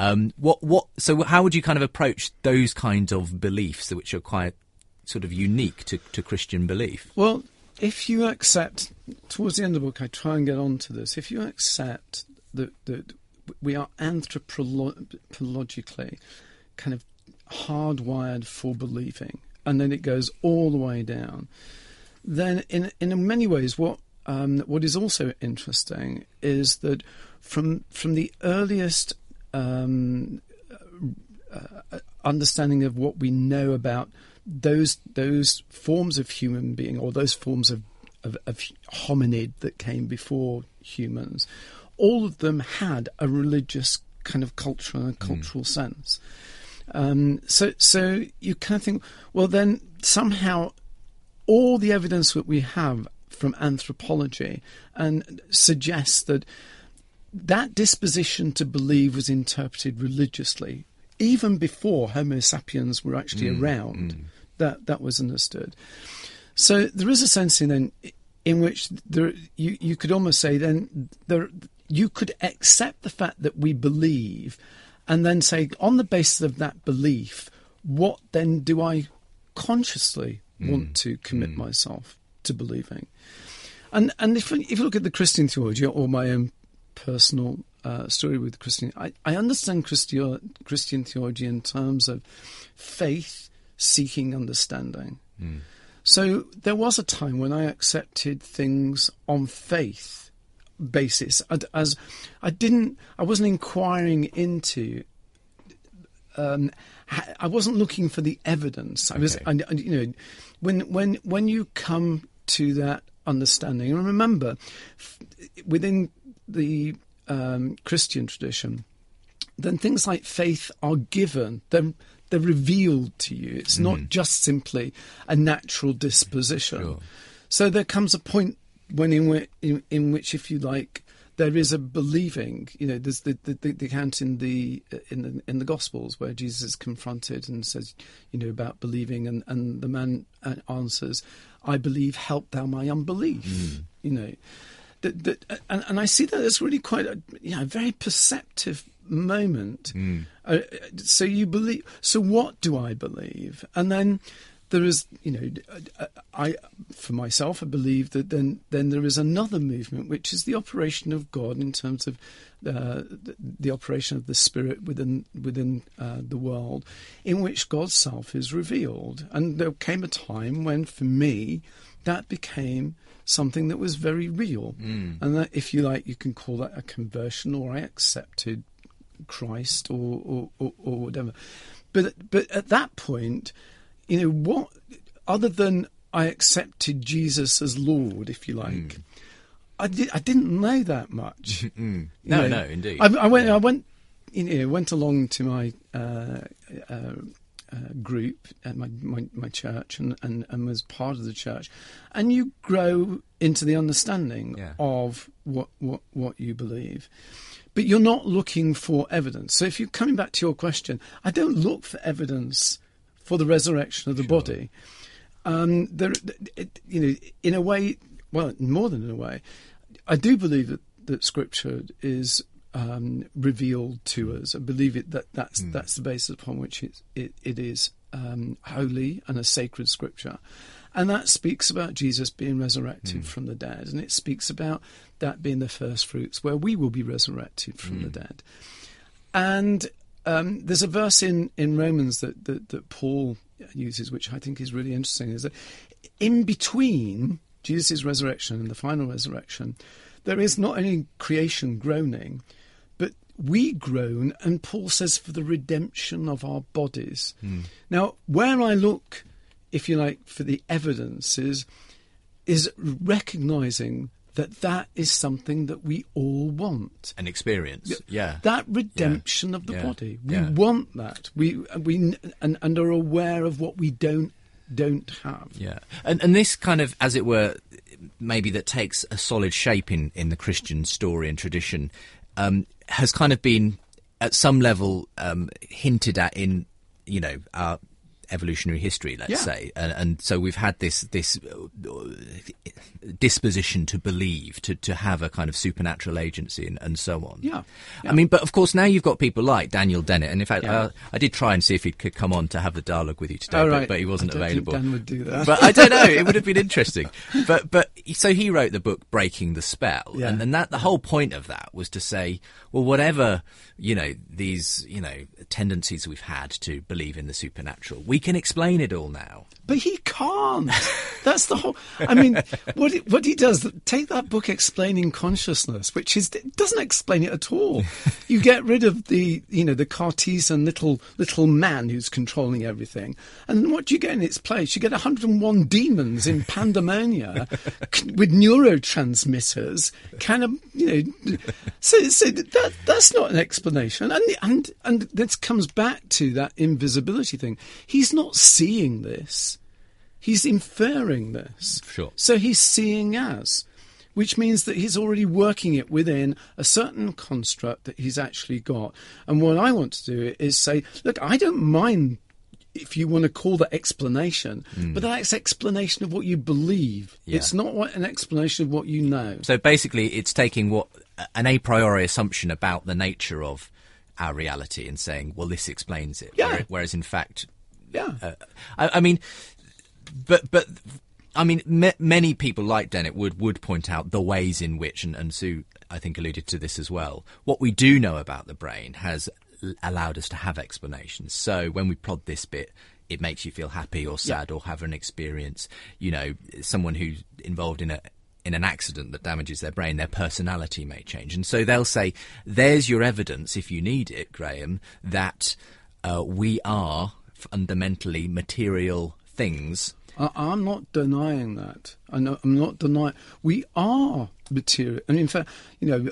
So how would you kind of approach those kinds of beliefs which are quite sort of unique to Christian belief? Well, if you accept, towards the end of the book I try and get on to this, if you accept that we are anthropologically kind of hardwired for believing, and then it goes all the way down, then in many ways what is also interesting is that from the earliest understanding of what we know about those forms of human being, or those forms of hominid that came before humans, all of them had a religious kind of culture and a cultural sense. So you kind of think, well, then somehow all the evidence that we have from anthropology and suggests that disposition to believe was interpreted religiously even before Homo sapiens were actually around. That was understood. So there is a sense in which you could almost say you could accept the fact that we believe, and then say, on the basis of that belief, what then do I consciously want to commit myself to believing. And if you look at the Christian theology or my own personal story with Christian, I understand Christian theology in terms of faith seeking understanding. So there was a time when I accepted things on faith basis, as I wasn't inquiring into. I wasn't looking for the evidence. I was, when you come to that understanding, and remember, within the Christian tradition, then things like faith are given. They're revealed to you. It's not just simply a natural disposition. Sure. So there comes a point in which, if you like, there is a believing. There's the account in the Gospels where Jesus is confronted and says, about believing, and the man answers, "I believe, help thou my unbelief." And I see that as really quite a very perceptive moment. So you believe. So what do I believe? And then there is, for myself, I believe that then there is another movement, which is the operation of God in terms of the operation of the Spirit within the world, in which God's self is revealed. And there came a time when, for me, that became something that was very real. And that, if you like, you can call that a conversion, or I accepted Christ, or whatever. But at that point, what other than I accepted Jesus as Lord, if you like, I didn't know that much. No, indeed. I went along to my group at my church and was part of the church, and you grow into the understanding of what you believe. But you're not looking for evidence. So if you're coming back to your question, I don't look for evidence for the resurrection of the body. In a way, well, more than in a way, I do believe that Scripture is revealed to us. I believe that's the basis upon which it is holy and a sacred Scripture. And that speaks about Jesus being resurrected from the dead. And it speaks about that being the first fruits, where we will be resurrected from the dead. And there's a verse in Romans that Paul uses, which I think is really interesting, is that in between Jesus' resurrection and the final resurrection, there is not only creation groaning, but we groan, and Paul says, for the redemption of our bodies. Now, where I look, if you like, for the evidence is recognising that is something that we all want. An experience, That redemption of the body. We want that. We and are aware of what we don't have. Yeah. And this kind of, as it were, maybe that takes a solid shape in the Christian story and tradition, has kind of been, at some level, hinted at in, our evolutionary history, let's say, and so we've had this disposition to believe, to have a kind of supernatural agency and so on. I mean, but of course now you've got people like Daniel Dennett, and in fact I did try and see if he could come on to have the dialogue with you today, but he wasn't available. Dan would do that. But I don't know, it would have been interesting. But so he wrote the book Breaking the Spell, and that the whole point of that was to say, well, whatever these tendencies we've had to believe in the supernatural, we can explain it all now. But he can't. That's the whole. I mean, what he does, take that book Explaining Consciousness, which doesn't explain it at all. You get rid of the Cartesian little man who's controlling everything, and what do you get in its place? You get 101 demons in pandemonia with neurotransmitters, kind of, So that's not an explanation, and this comes back to that invisibility thing. He's not seeing this. He's inferring this. Sure. So he's seeing as, which means that he's already working it within a certain construct that he's actually got. And what I want to do is say, look, I don't mind if you want to call that explanation, but that's explanation of what you believe. Yeah. It's not an explanation of what you know. So basically it's taking an a priori assumption about the nature of our reality and saying, well, this explains it. Yeah. Whereas in fact... Yeah. I mean... But I mean, many people like Dennett would point out the ways in which, and Sue, I think, alluded to this as well, what we do know about the brain has allowed us to have explanations. So when we plod this bit, it makes you feel happy or sad or have an experience. You know, someone who's involved in an accident that damages their brain, their personality may change. And so they'll say, there's your evidence, if you need it, Graham, that we are fundamentally material things. I'm not denying that. I'm not denying. We are material. And in fact, you know,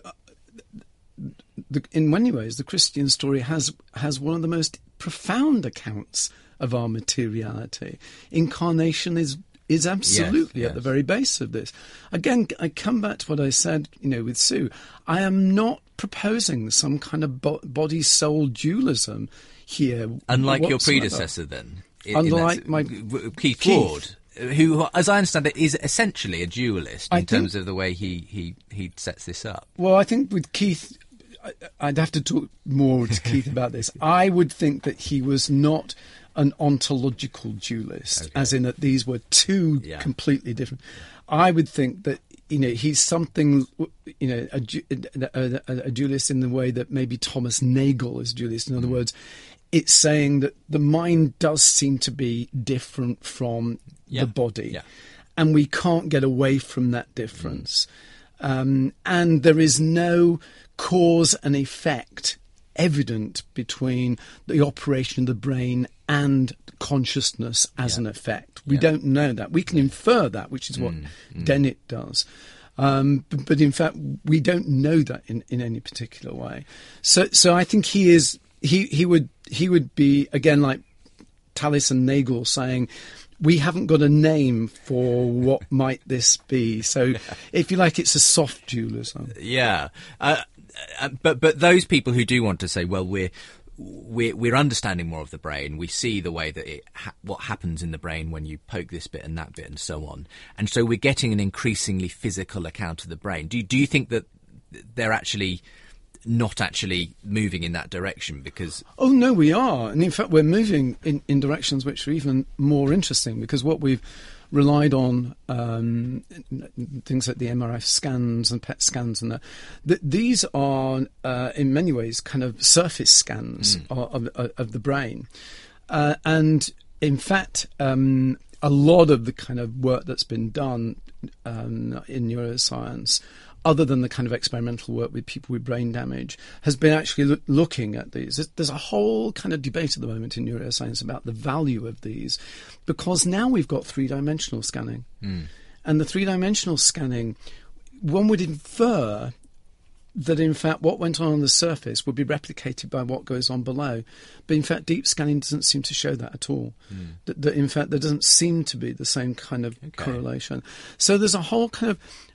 in many ways, the Christian story has one of the most profound accounts of our materiality. Incarnation is absolutely at the very base of this. Again, I come back to what I said, you know, with Sue. I am not proposing some kind of body-soul dualism here. Unlike your predecessor, then. Unlike my Keith Ward, who, as I understand it, is essentially a dualist in terms of the way he sets this up. Well, I think with Keith, I'd have to talk more to Keith about this. I would think that he was not an ontological dualist, as in that these were two completely different. I would think that, you know, he's something, you know, a dualist in the way that maybe Thomas Nagel is a dualist. In other words, it's saying that the mind does seem to be different from the body, and we can't get away from that difference. And there is no cause and effect evident between the operation of the brain and consciousness as an effect. We don't know that. We can infer that, which is what Dennett does. But in fact, we don't know that in any particular way. So I think he would be, again, like Tallis and Nagel, saying, we haven't got a name for what might this be. So if you like, it's a soft dualism. Yeah. But those people who do want to say, well, we're understanding more of the brain. We see the way that what happens in the brain when you poke this bit and that bit and so on. And so we're getting an increasingly physical account of the brain. Do you think that they're actually not actually moving in that direction? Because no, we are. And in fact, we're moving in directions which are even more interesting, because what we've relied on, things like the MRI scans and PET scans, and these are in many ways kind of surface scans of the brain, and in fact a lot of the kind of work that's been done in neuroscience, other than the kind of experimental work with people with brain damage, has been actually looking at these. There's a whole kind of debate at the moment in neuroscience about the value of these, because now we've got three-dimensional scanning. And the three-dimensional scanning, one would infer that, in fact, what went on the surface would be replicated by what goes on below. But, in fact, deep scanning doesn't seem to show that at all. That in fact, there doesn't seem to be the same kind of correlation. So there's a whole kind of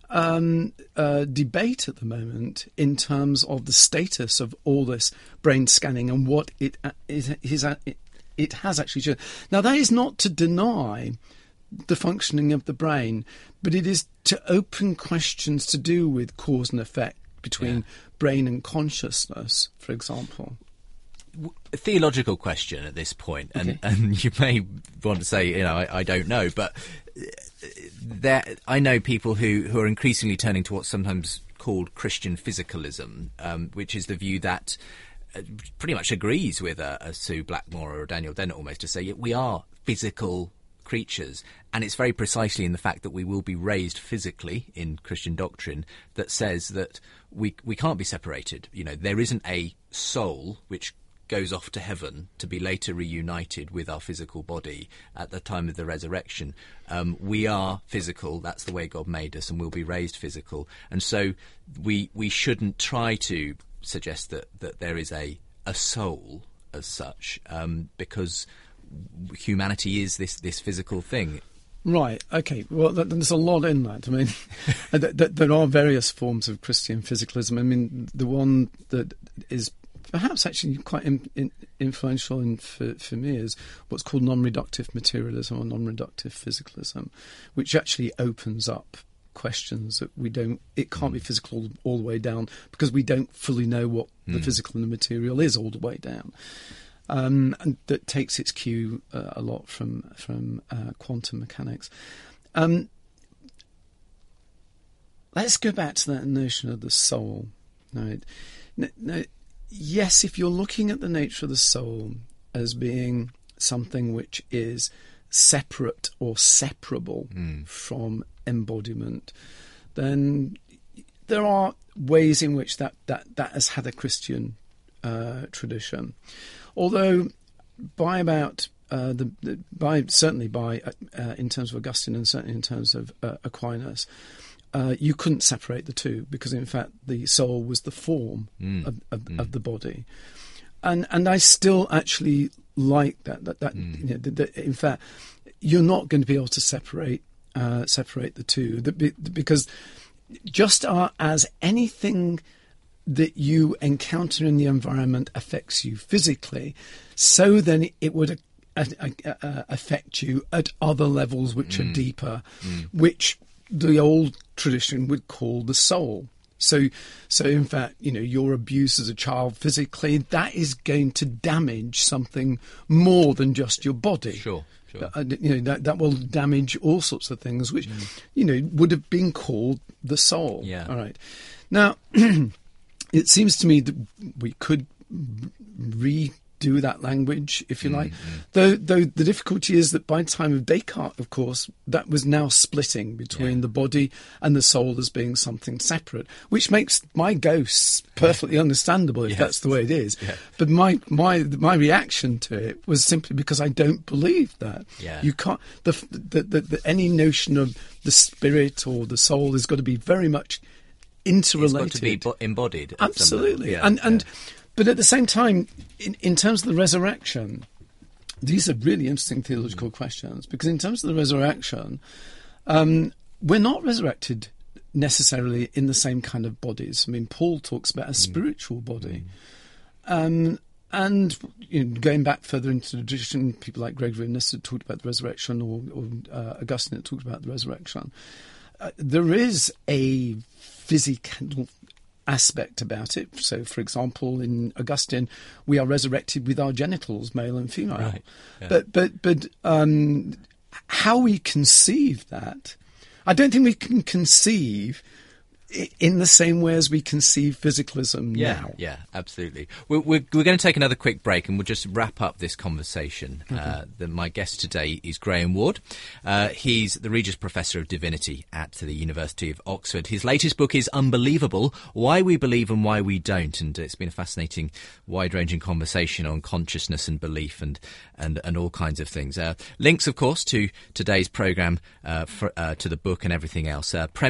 debate at the moment in terms of the status of all this brain scanning and what it has actually shown. Now, that is not to deny the functioning of the brain, but it is to open questions to do with cause and effect between brain and consciousness, for example. A theological question at this point, and you may want to say, you know, I don't know, but I know people who are increasingly turning to what's sometimes called Christian physicalism, which is the view that pretty much agrees with a Sue Blackmore or a Daniel Dennett almost, to say we are physical creatures, and it's very precisely in the fact that we will be raised physically in Christian doctrine that says that we can't be separated. You know, there isn't a soul which goes off to heaven to be later reunited with our physical body at the time of the resurrection. We are physical, that's the way God made us, and we'll be raised physical. And so we shouldn't try to suggest that there is a soul as such, because humanity is this physical thing. Right, okay. Well, there's a lot in that. I mean, there are various forms of Christian physicalism. I mean, the one that is perhaps actually quite influential for me is what's called non-reductive materialism or non-reductive physicalism, which actually opens up questions that it can't be physical all the way down, because we don't fully know what the physical and the material is all the way down. And that takes its cue a lot from quantum mechanics. Let's go back to that notion of the soul. Right? Now, yes, if you're looking at the nature of the soul as being something which is separate or separable from embodiment, then there are ways in which that has had a Christian tradition. Although by about certainly in terms of Augustine and certainly in terms of Aquinas, you couldn't separate the two, because in fact the soul was the form of the body, and I still actually like that in fact you're not going to be able to separate the two, because just as anything that you encounter in the environment affects you physically, so then it would affect you at other levels which are deeper, which the old tradition would call the soul. So in fact, your abuse as a child physically, that is going to damage something more than just your body. Sure. That will damage all sorts of things, which would have been called the soul. Yeah. All right. Now, it seems to me that we could redo that language, if you like. Though the difficulty is that by the time of Descartes, of course, that was now splitting between the body and the soul as being something separate, which makes my ghosts perfectly understandable if that's the way it is. Yeah. But my reaction to it was simply because I don't believe that. Yeah. You can't. Any notion of the spirit or the soul has got to be very much interrelated. It's got to be embodied. Absolutely. And but at the same time, in terms of the resurrection, these are really interesting theological questions, because in terms of the resurrection, we're not resurrected necessarily in the same kind of bodies. I mean, Paul talks about a spiritual body. And going back further into the tradition, people like Gregory of Nyssa talked about the resurrection, or Augustine talked about the resurrection. There is a physical aspect about it. So, for example, in Augustine, we are resurrected with our genitals, male and female. Right. Yeah. But how we conceive that, I don't think we can conceive in the same way as we conceive physicalism now. Yeah, absolutely. We're going to take another quick break, and we'll just wrap up this conversation. My guest today is Graham Ward. He's the Regius Professor of Divinity at the University of Oxford. His latest book is Unbelievable: Why We Believe and Why We Don't, and it's been a fascinating, wide-ranging conversation on consciousness and belief and all kinds of things. Links, of course, to today's programme, to the book and everything else,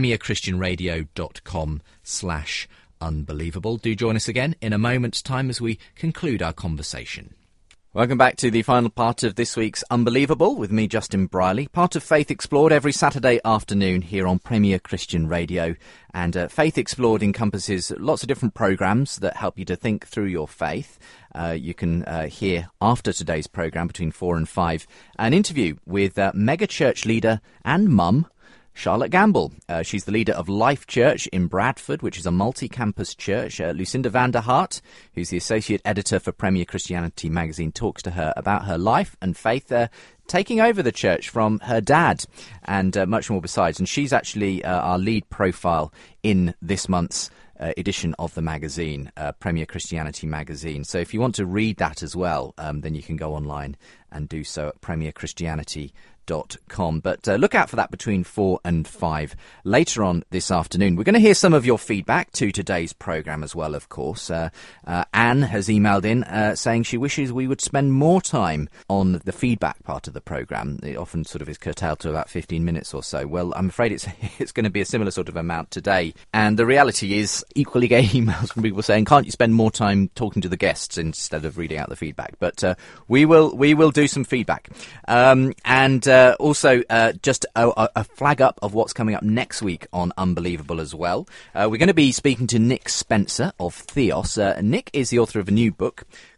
premierchristianradio.com/unbelievable. Do join us again in a moment's time as we conclude our conversation. Welcome back to the final part of this week's Unbelievable with me, Justin Brierley, part of Faith Explored every Saturday afternoon here on Premier Christian Radio. And Faith Explored encompasses lots of different programmes that help you to think through your faith. You can hear after today's programme between 4 and 5 an interview with mega church leader and mum Charlotte Gamble. She's the leader of Life Church in Bradford, which is a multi-campus church. Lucinda van der Hart, who's the associate editor for Premier Christianity magazine, talks to her about her life and faith taking over the church from her dad, and much more besides. And she's actually our lead profile in this month's edition of the magazine, Premier Christianity magazine. So if you want to read that as well, then you can go online and do so at premierchristianity.com. But look out for that between 4 and 5 later on this afternoon. We're going to hear some of your feedback to today's programme as well, of course. Anne has emailed in saying she wishes we would spend more time on the feedback part of the programme. It often sort of is curtailed to about 15 minutes or so. Well, I'm afraid it's going to be a similar sort of amount today. And the reality is equally getting emails from people saying, can't you spend more time talking to the guests instead of reading out the feedback? But we will do some feedback. Also, just a flag up of what's coming up next week on Unbelievable as well. We're going to be speaking to Nick Spencer of Theos. Nick is the author of a new book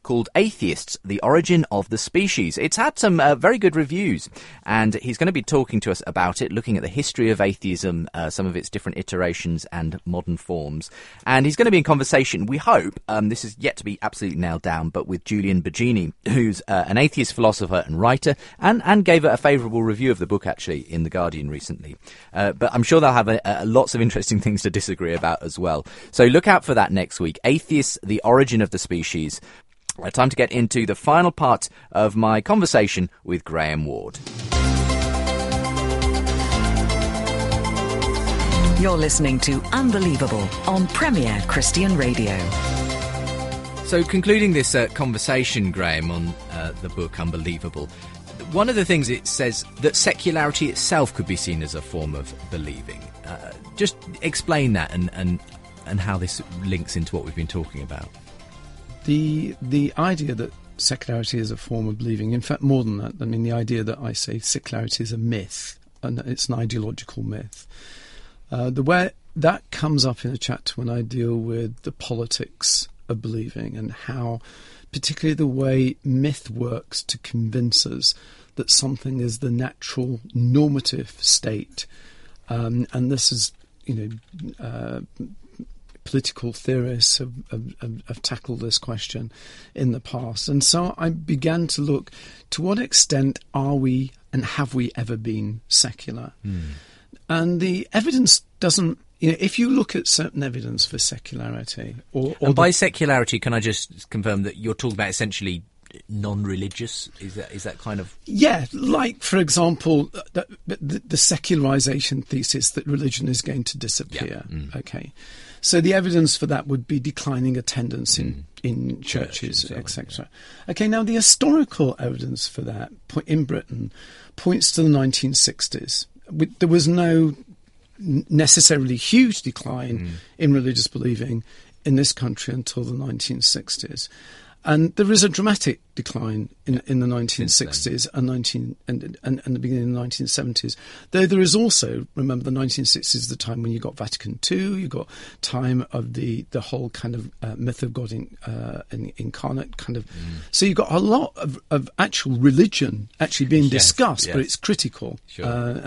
called Atheists, The Origin of the Species. It's had some very good reviews, and he's going to be talking to us about it, looking at the history of atheism, some of its different iterations and modern forms. And he's going to be in conversation, we hope, this is yet to be absolutely nailed down, but with Julian Baggini, who's an atheist philosopher and writer, and gave a favourable review of the book, actually, in The Guardian recently. But I'm sure they'll have lots of interesting things to disagree about as well. So look out for that next week. Atheists, The Origin of the Species. Time to get into the final part of my conversation with Graham Ward. You're listening to Unbelievable on Premier Christian Radio. So concluding this conversation, Graham, on the book Unbelievable, one of the things it says that secularity itself could be seen as a form of believing. Just explain that and how this links into what we've been talking about. The idea that secularity is a form of believing, in fact, more than that, I mean, the idea that I say secularity is a myth, and it's an ideological myth. The way that comes up in a chapter when I deal with the politics of believing and how, particularly the way myth works to convince us that something is the natural normative state, and this is, political theorists have tackled this question in the past. And so I began to look, to what extent are we and have we ever been secular? And the evidence doesn't, if you look at certain evidence for secularity... And by secularity, can I just confirm that you're talking about essentially non-religious? Is that kind of... Yeah, like, for example, the secularization thesis that religion is going to disappear. Yeah. Okay. So the evidence for that would be declining attendance in churches, etc. Yeah. Okay, now the historical evidence for that in Britain points to the 1960s. There was no necessarily huge decline in religious believing in this country until the 1960s. And there is a dramatic decline in the 1960s and the beginning of the 1970s. Though there is also, remember, the 1960s is the time when you got Vatican II, you got time of the whole kind of myth of God incarnate kind of. So you got a lot of actual religion actually being discussed, but it's critical. Sure.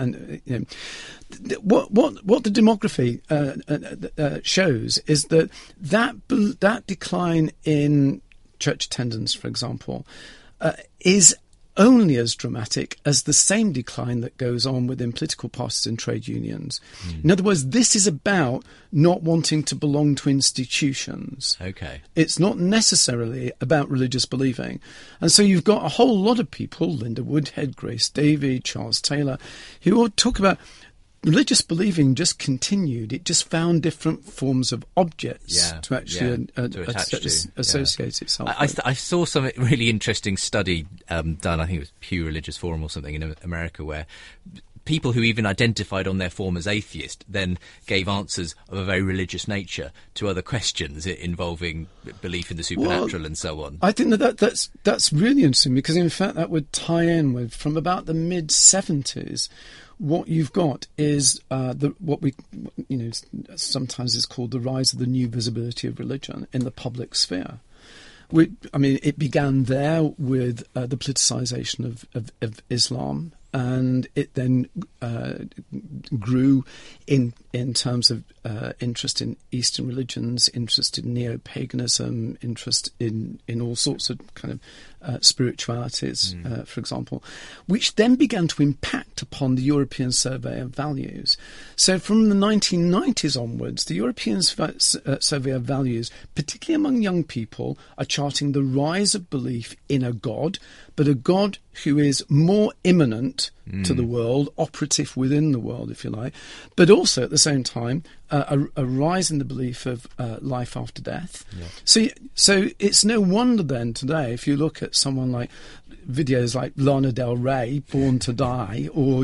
What the demography shows is that decline in church attendance, for example, is only as dramatic as the same decline that goes on within political parties and trade unions. In other words, this is about not wanting to belong to institutions. Okay. It's not necessarily about religious believing. And so you've got a whole lot of people, Linda Woodhead, Grace Davey, Charles Taylor, who all talk about religious believing just continued. It just found different forms of objects to actually associate itself with. I saw some really interesting study done, I think it was Pew Religious Forum or something in America, where people who even identified on their form as atheist then gave answers of a very religious nature to other questions involving belief in the supernatural and so on. I think that's really interesting, because in fact that would tie in with, from about the mid-70s, what you've got is what we, sometimes is called the rise of the new visibility of religion in the public sphere. It began there with the politicization of Islam, and it then grew in terms of interest in Eastern religions, interest in neo-paganism, interest in all sorts of kind of spiritualities, for example, which then began to impact upon the European Survey of Values. So from the 1990s onwards, the European Survey of Values, particularly among young people, are charting the rise of belief in a God, but a God who is more immanent to the world, operative within the world, if you like, but also at the same time a rise in the belief of life after death. Yeah. So it's no wonder then today, if you look at someone like videos like Lana Del Rey, Born to Die, or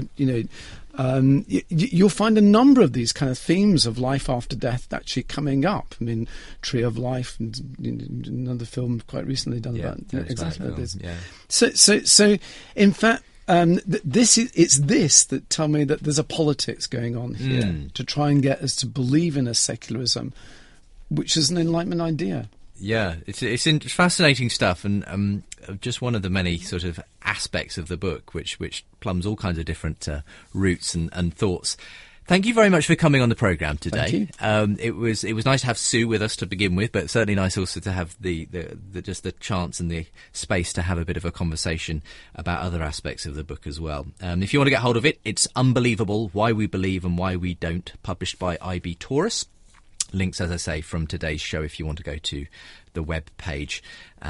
you'll find a number of these kind of themes of life after death actually coming up. I mean, Tree of Life, and another film quite recently done about exactly this. Yeah. So in fact, it's this that tell me that there's a politics going on here to try and get us to believe in a secularism, which is an Enlightenment idea. Yeah, it's fascinating stuff, and just one of the many sort of aspects of the book which plumbs all kinds of different routes and thoughts. Thank you very much for coming on the programme today. Thank you. It was nice to have Sue with us to begin with, but certainly nice also to have the just the chance and the space to have a bit of a conversation about other aspects of the book as well. If you want to get hold of it, it's Unbelievable: Why We Believe and Why We Don't, published by IB Tauris. Links, as I say, from today's show if you want to go to the web page.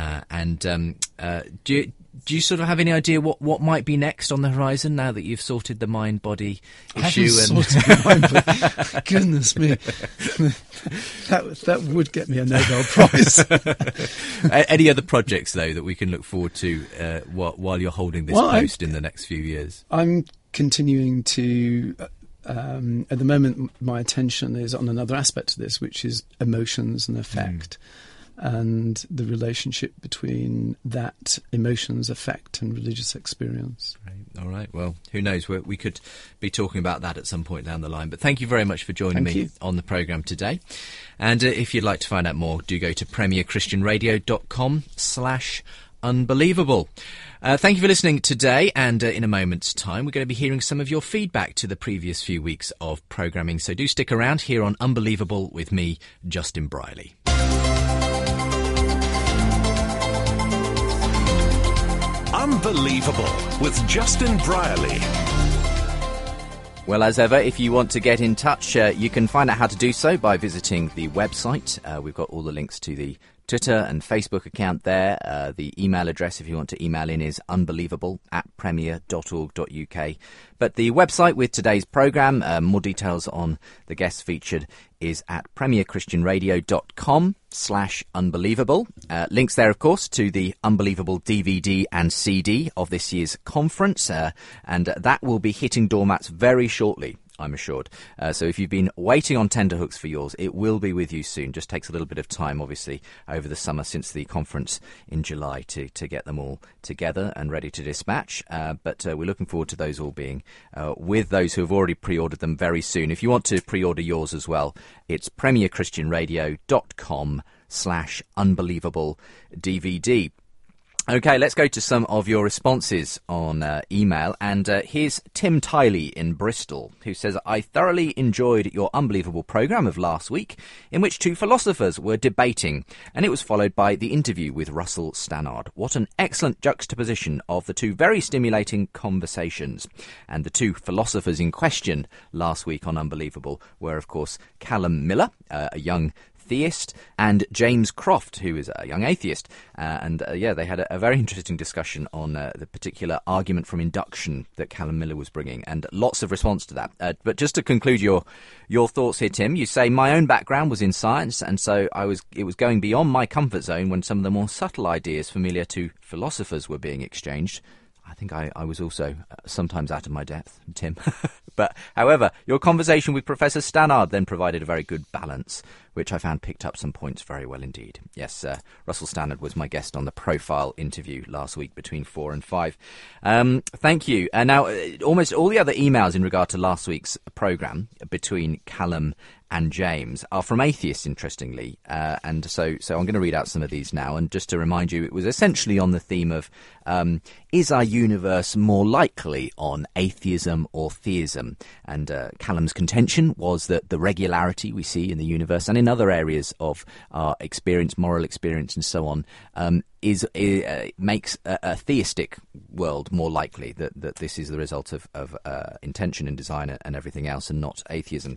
Do you sort of have any idea what might be next on the horizon now that you've sorted the mind-body issue? Sorted the mind, goodness me, that would get me a Nobel Prize. Any other projects though that we can look forward to while you're holding this post in the next few years? I'm continuing to. At the moment, my attention is on another aspect of this, which is emotions and affect. And the relationship between that emotions, affect, and religious experience. Right. All right. Well, who knows? We could be talking about that at some point down the line. But thank you very much for joining me on the programme today. And if you'd like to find out more, do go to premierchristianradio.com/unbelievable. Thank you for listening today, and in a moment's time we're going to be hearing some of your feedback to the previous few weeks of programming. So do stick around here on Unbelievable with me, Justin Brierley. Unbelievable with Justin Brierley. Well, as ever, if you want to get in touch, you can find out how to do so by visiting the website. We've got all the links to the Twitter and Facebook account there. The email address, if you want to email in, is unbelievable@premier.org.uk. But the website with today's programme, more details on the guests featured, is at premierchristianradio.com/unbelievable. Links there, of course, to the Unbelievable DVD and CD of this year's conference, and that will be hitting doormats very shortly, I'm assured. So if you've been waiting on tenterhooks for yours, it will be with you soon. Just takes a little bit of time, obviously, over the summer since the conference in July to get them all together and ready to dispatch. But we're looking forward to those all being with those who have already pre-ordered them very soon. If you want to pre-order yours as well, it's premierchristianradio.com/unbelievable DVD. OK, let's go to some of your responses on email. And here's Tim Tiley in Bristol, who says, I thoroughly enjoyed your Unbelievable programme of last week, in which two philosophers were debating, and it was followed by the interview with Russell Stannard. What an excellent juxtaposition of the two very stimulating conversations. And the two philosophers in question last week on Unbelievable were, of course, Callum Miller, a young theist, and James Croft, who is a young atheist. They had a very interesting discussion on the particular argument from induction that Callum Miller was bringing, and lots of response to that. But just to conclude your thoughts here, Tim, you say, my own background was in science, and so it was going beyond my comfort zone when some of the more subtle ideas familiar to philosophers were being exchanged. I think I was also sometimes out of my depth, Tim. But, however, your conversation with Professor Stannard then provided a very good balance, which I found picked up some points very well indeed. Yes, Russell Stannard was my guest on the Profile interview last week between 4 and 5. Thank you. Now, almost all the other emails in regard to last week's programme between Callum and James are from atheists, interestingly. And so I'm going to read out some of these now. And just to remind you, it was essentially on the theme of, is our universe more likely on atheism or theism? And Callum's contention was that the regularity we see in the universe and in other areas of our experience, moral experience and so on, makes a theistic world more likely, that this is the result of intention and design and everything else, and not atheism.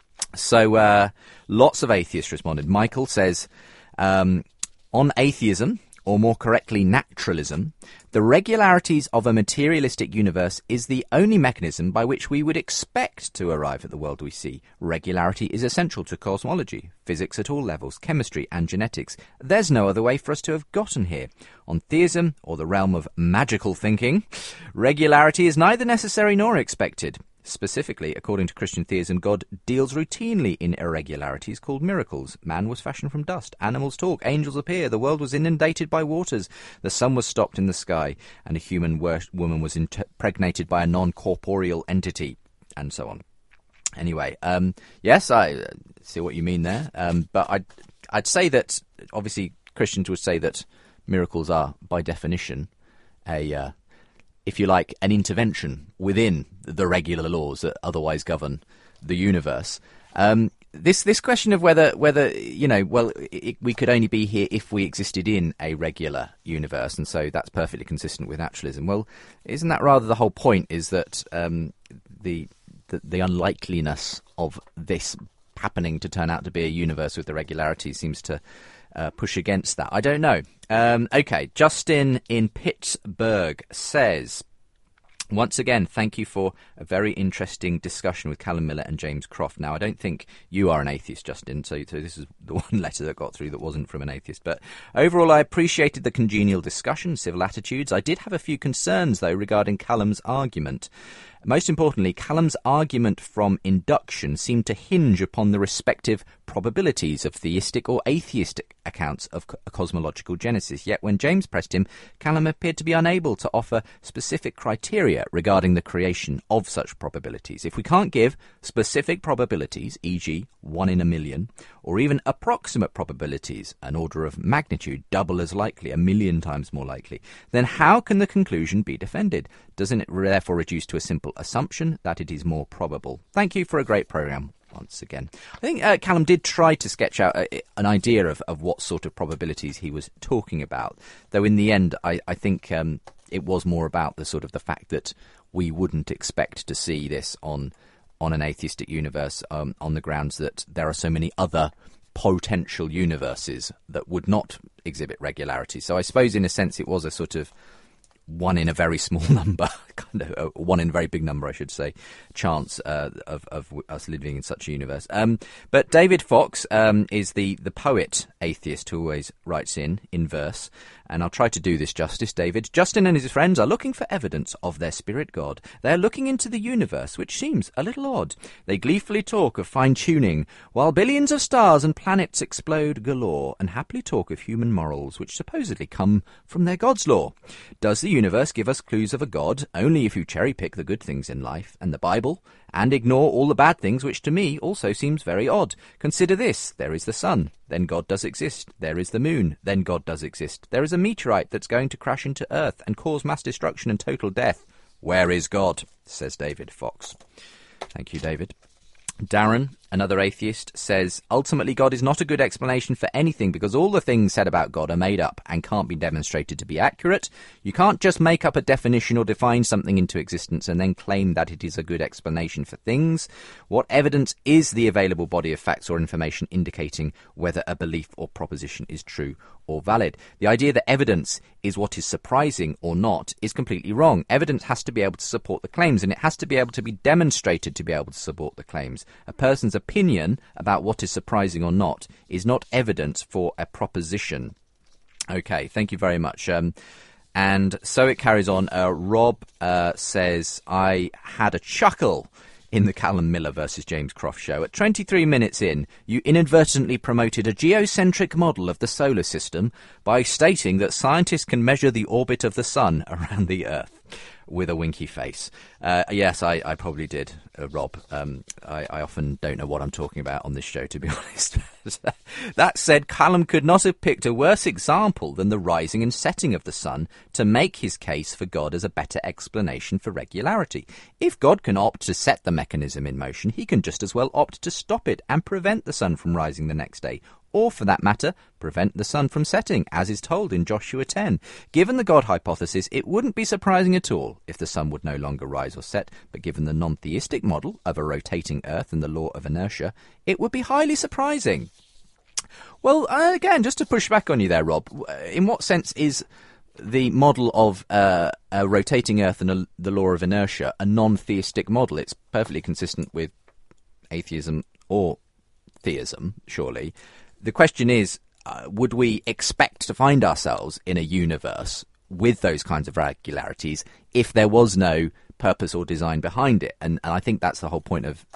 So lots of atheists responded. Michael says, on atheism, or more correctly naturalism, the regularities of a materialistic universe is the only mechanism by which we would expect to arrive at the world we see. Regularity is essential to cosmology, physics at all levels, chemistry and genetics. There's no other way for us to have gotten here. On theism, or the realm of magical thinking, regularity is neither necessary nor expected. Specifically, according to Christian theism, God deals routinely in irregularities called miracles. Man was fashioned from dust. Animals talk. Angels appear. The world was inundated by waters. The sun was stopped in the sky. And a human woman was impregnated by a non-corporeal entity. And so on. Anyway, yes, I see what you mean there. But I'd say that, obviously, Christians would say that miracles are, by definition, if you like, an intervention within the regular laws that otherwise govern the universe. This question of whether we could only be here if we existed in a regular universe, and so that's perfectly consistent with naturalism. Well, isn't that rather the whole point? Is that the unlikeliness of this happening to turn out to be a universe with irregularity seems to push against that. I don't know. Okay, Justin in Pittsburgh says, once again, thank you for a very interesting discussion with Callum Miller and James Croft. Now, I don't think you are an atheist, Justin, so this is the one letter that got through that wasn't from an atheist. But overall, I appreciated the congenial discussion, civil attitudes. I did have a few concerns, though, regarding Callum's argument. Most importantly, Callum's argument from induction seemed to hinge upon the respective probabilities of theistic or atheistic accounts of cosmological genesis. Yet when James pressed him, Callum appeared to be unable to offer specific criteria regarding the creation of such probabilities. If we can't give specific probabilities, e.g. 1 in a million, or even approximate probabilities, an order of magnitude, double as likely, 1,000,000 times more likely, then how can the conclusion be defended? Doesn't it therefore reduce to a simple assumption that it is more probable? Thank you for a great programme once again. I think Callum did try to sketch out an idea of what sort of probabilities he was talking about, though in the end I think it was more about the fact that we wouldn't expect to see this on an atheistic universe on the grounds that there are so many other potential universes that would not exhibit regularity. So I suppose in a sense it was a sort of one in a very small number, kind of one in a very big number, I should say, chance of us living in such a universe. But David Fox is the poet atheist who always writes in verse, and I'll try to do this justice, David. Justin and his friends are looking for evidence of their spirit God. They are looking into the universe, which seems a little odd. They gleefully talk of fine-tuning, while billions of stars and planets explode galore, and happily talk of human morals, which supposedly come from their God's law. Does the universe give us clues of a God? Only if you cherry-pick the good things in life, and the Bible, and ignore all the bad things, which to me also seems very odd. Consider this. There is the sun. Then God does exist. There is the moon. Then God does exist. There is a meteorite that's going to crash into Earth and cause mass destruction and total death. Where is God? Says David Fox. Thank you, David. Darren, another atheist, says, ultimately God is not a good explanation for anything because all the things said about God are made up and can't be demonstrated to be accurate. You can't just make up a definition or define something into existence and then claim that it is a good explanation for things. What evidence is the available body of facts or information indicating whether a belief or proposition is true or valid? The idea that evidence is what is surprising or not is completely wrong. Evidence has to be able to support the claims, and it has to be able to be demonstrated to be able to support the claims. A person's opinion about what is surprising or not is not evidence for a proposition. Okay, thank you very much. And so it carries on. Rob says, I had a chuckle in the Callum Miller versus James Croft show. At 23 minutes in, you inadvertently promoted a geocentric model of the solar system by stating that scientists can measure the orbit of the sun around the Earth. With a winky face. Yes, I probably did, Rob. I often don't know what I'm talking about on this show, to be honest. That said, Callum could not have picked a worse example than the rising and setting of the sun to make his case for God as a better explanation for regularity. If God can opt to set the mechanism in motion, he can just as well opt to stop it and prevent the sun from rising the next day. Or, for that matter, prevent the sun from setting, as is told in Joshua 10. Given the God hypothesis, it wouldn't be surprising at all if the sun would no longer rise or set, but given the non-theistic model of a rotating Earth and the law of inertia, it would be highly surprising. Well, again, just to push back on you there, Rob, in what sense is the model of a rotating Earth and the law of inertia a non-theistic model? It's perfectly consistent with atheism or theism, surely. The question is, would we expect to find ourselves in a universe with those kinds of regularities if there was no purpose or design behind it? And I think that's the whole point of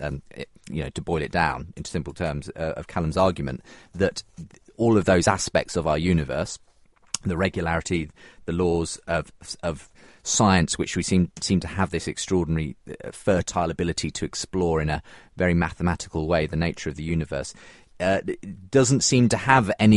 to boil it down into simple terms, of Callum's argument, that all of those aspects of our universe, the regularity, the laws of science, which we seem to have this extraordinary fertile ability to explore in a very mathematical way, the nature of the universe, doesn't seem to have any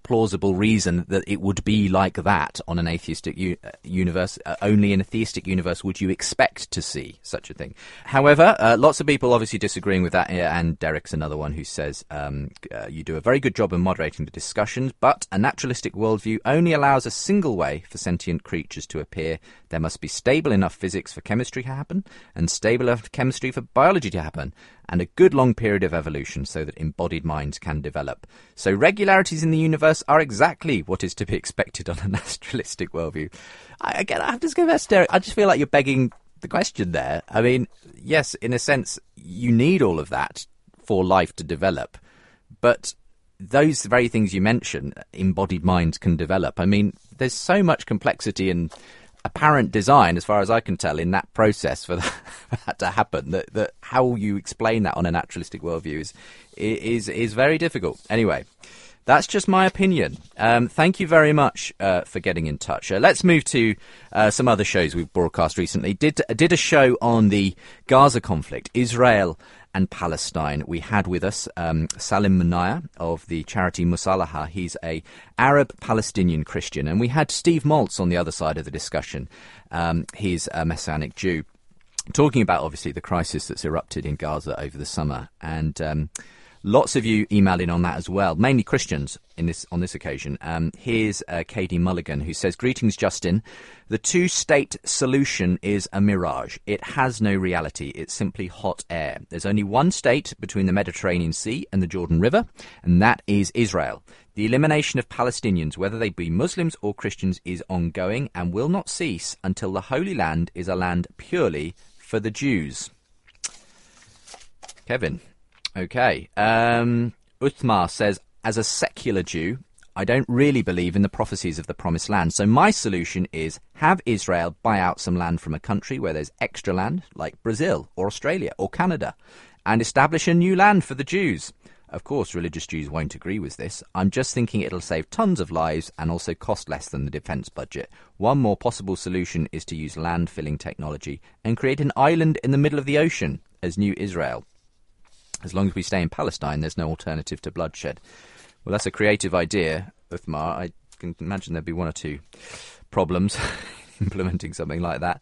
plausible reason that it would be like that on an atheistic universe. Only in a theistic universe would you expect to see such a thing. However, lots of people obviously disagreeing with that, and Derek's another one who says you do a very good job of moderating the discussions, but a naturalistic worldview only allows a single way for sentient creatures to appear. There must be stable enough physics for chemistry to happen, and stable enough chemistry for biology to happen, and a good long period of evolution so that embodied minds can develop. So regularities in the universe are exactly what is to be expected on a naturalistic worldview. I have to confess, Derek, I just feel like you're begging the question there. I mean, yes, in a sense, you need all of that for life to develop, but those very things you mentioned, embodied minds can develop. I mean, there's so much complexity and apparent design, as far as I can tell, in that process for that to happen, that how you explain that on a naturalistic worldview is very difficult. Anyway, that's just my opinion. Thank you very much for getting in touch. Let's move to some other shows we've broadcast recently. Did a show on the Gaza conflict, Israel and Palestine. We had with us Salim Munaya of the charity Musalaha. He's a Arab-Palestinian Christian. And we had Steve Maltz on the other side of the discussion. He's a Messianic Jew, talking about, obviously, the crisis that's erupted in Gaza over the summer. And lots of you emailed in on that as well, mainly Christians on this occasion. Here's Katie Mulligan, who says, "Greetings, Justin. The two-state solution is a mirage. It has no reality. It's simply hot air. There's only one state between the Mediterranean Sea and the Jordan River, and that is Israel. The elimination of Palestinians, whether they be Muslims or Christians, is ongoing and will not cease until the Holy Land is a land purely for the Jews." Kevin. Okay. Uthmar says, "As a secular Jew, I don't really believe in the prophecies of the Promised Land. So my solution is have Israel buy out some land from a country where there's extra land, like Brazil or Australia or Canada, and establish a new land for the Jews. Of course, religious Jews won't agree with this. I'm just thinking it'll save tons of lives and also cost less than the defence budget. One more possible solution is to use land-filling technology and create an island in the middle of the ocean as New Israel. As long as we stay in Palestine, there's no alternative to bloodshed." Well, that's a creative idea, Uthmar. I can imagine there'd be one or two problems implementing something like that.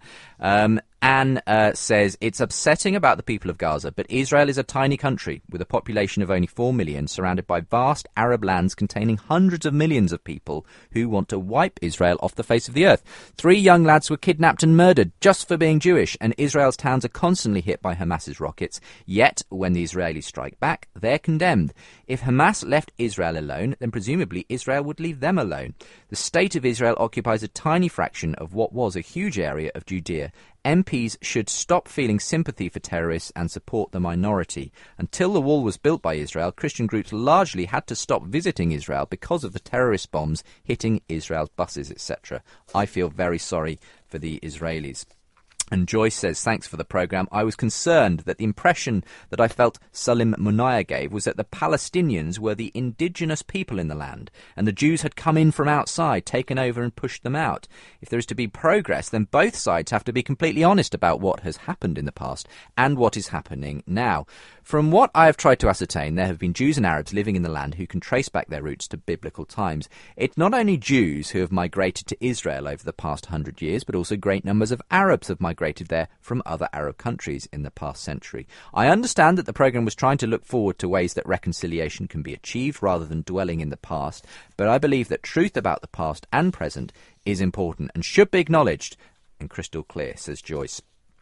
Anne says, "It's upsetting about the people of Gaza, but Israel is a tiny country with a population of only 4 million, surrounded by vast Arab lands containing hundreds of millions of people who want to wipe Israel off the face of the earth. 3 young lads were kidnapped and murdered just for being Jewish, and Israel's towns are constantly hit by Hamas's rockets. Yet, when the Israelis strike back, they're condemned. If Hamas left Israel alone, then presumably Israel would leave them alone. The state of Israel occupies a tiny fraction of what was a huge area of Judea. MPs should stop feeling sympathy for terrorists and support the minority. Until the wall was built by Israel, Christian groups largely had to stop visiting Israel because of the terrorist bombs hitting Israel's buses, etc. I feel very sorry for the Israelis." And Joyce says, "Thanks for the programme. I was concerned that the impression that I felt Salim Munaya gave was that the Palestinians were the indigenous people in the land, and the Jews had come in from outside, taken over and pushed them out. If there is to be progress, then both sides have to be completely honest about what has happened in the past and what is happening now. From what I have tried to ascertain, there have been Jews and Arabs living in the land who can trace back their roots to biblical times. It's not only Jews who have migrated to Israel over the past 100 years, but also great numbers of Arabs have migrated there from other Arab countries in the past century. I understand that the programme was trying to look forward to ways that reconciliation can be achieved rather than dwelling in the past, but I believe that truth about the past and present is important and should be acknowledged and crystal clear," says Joyce.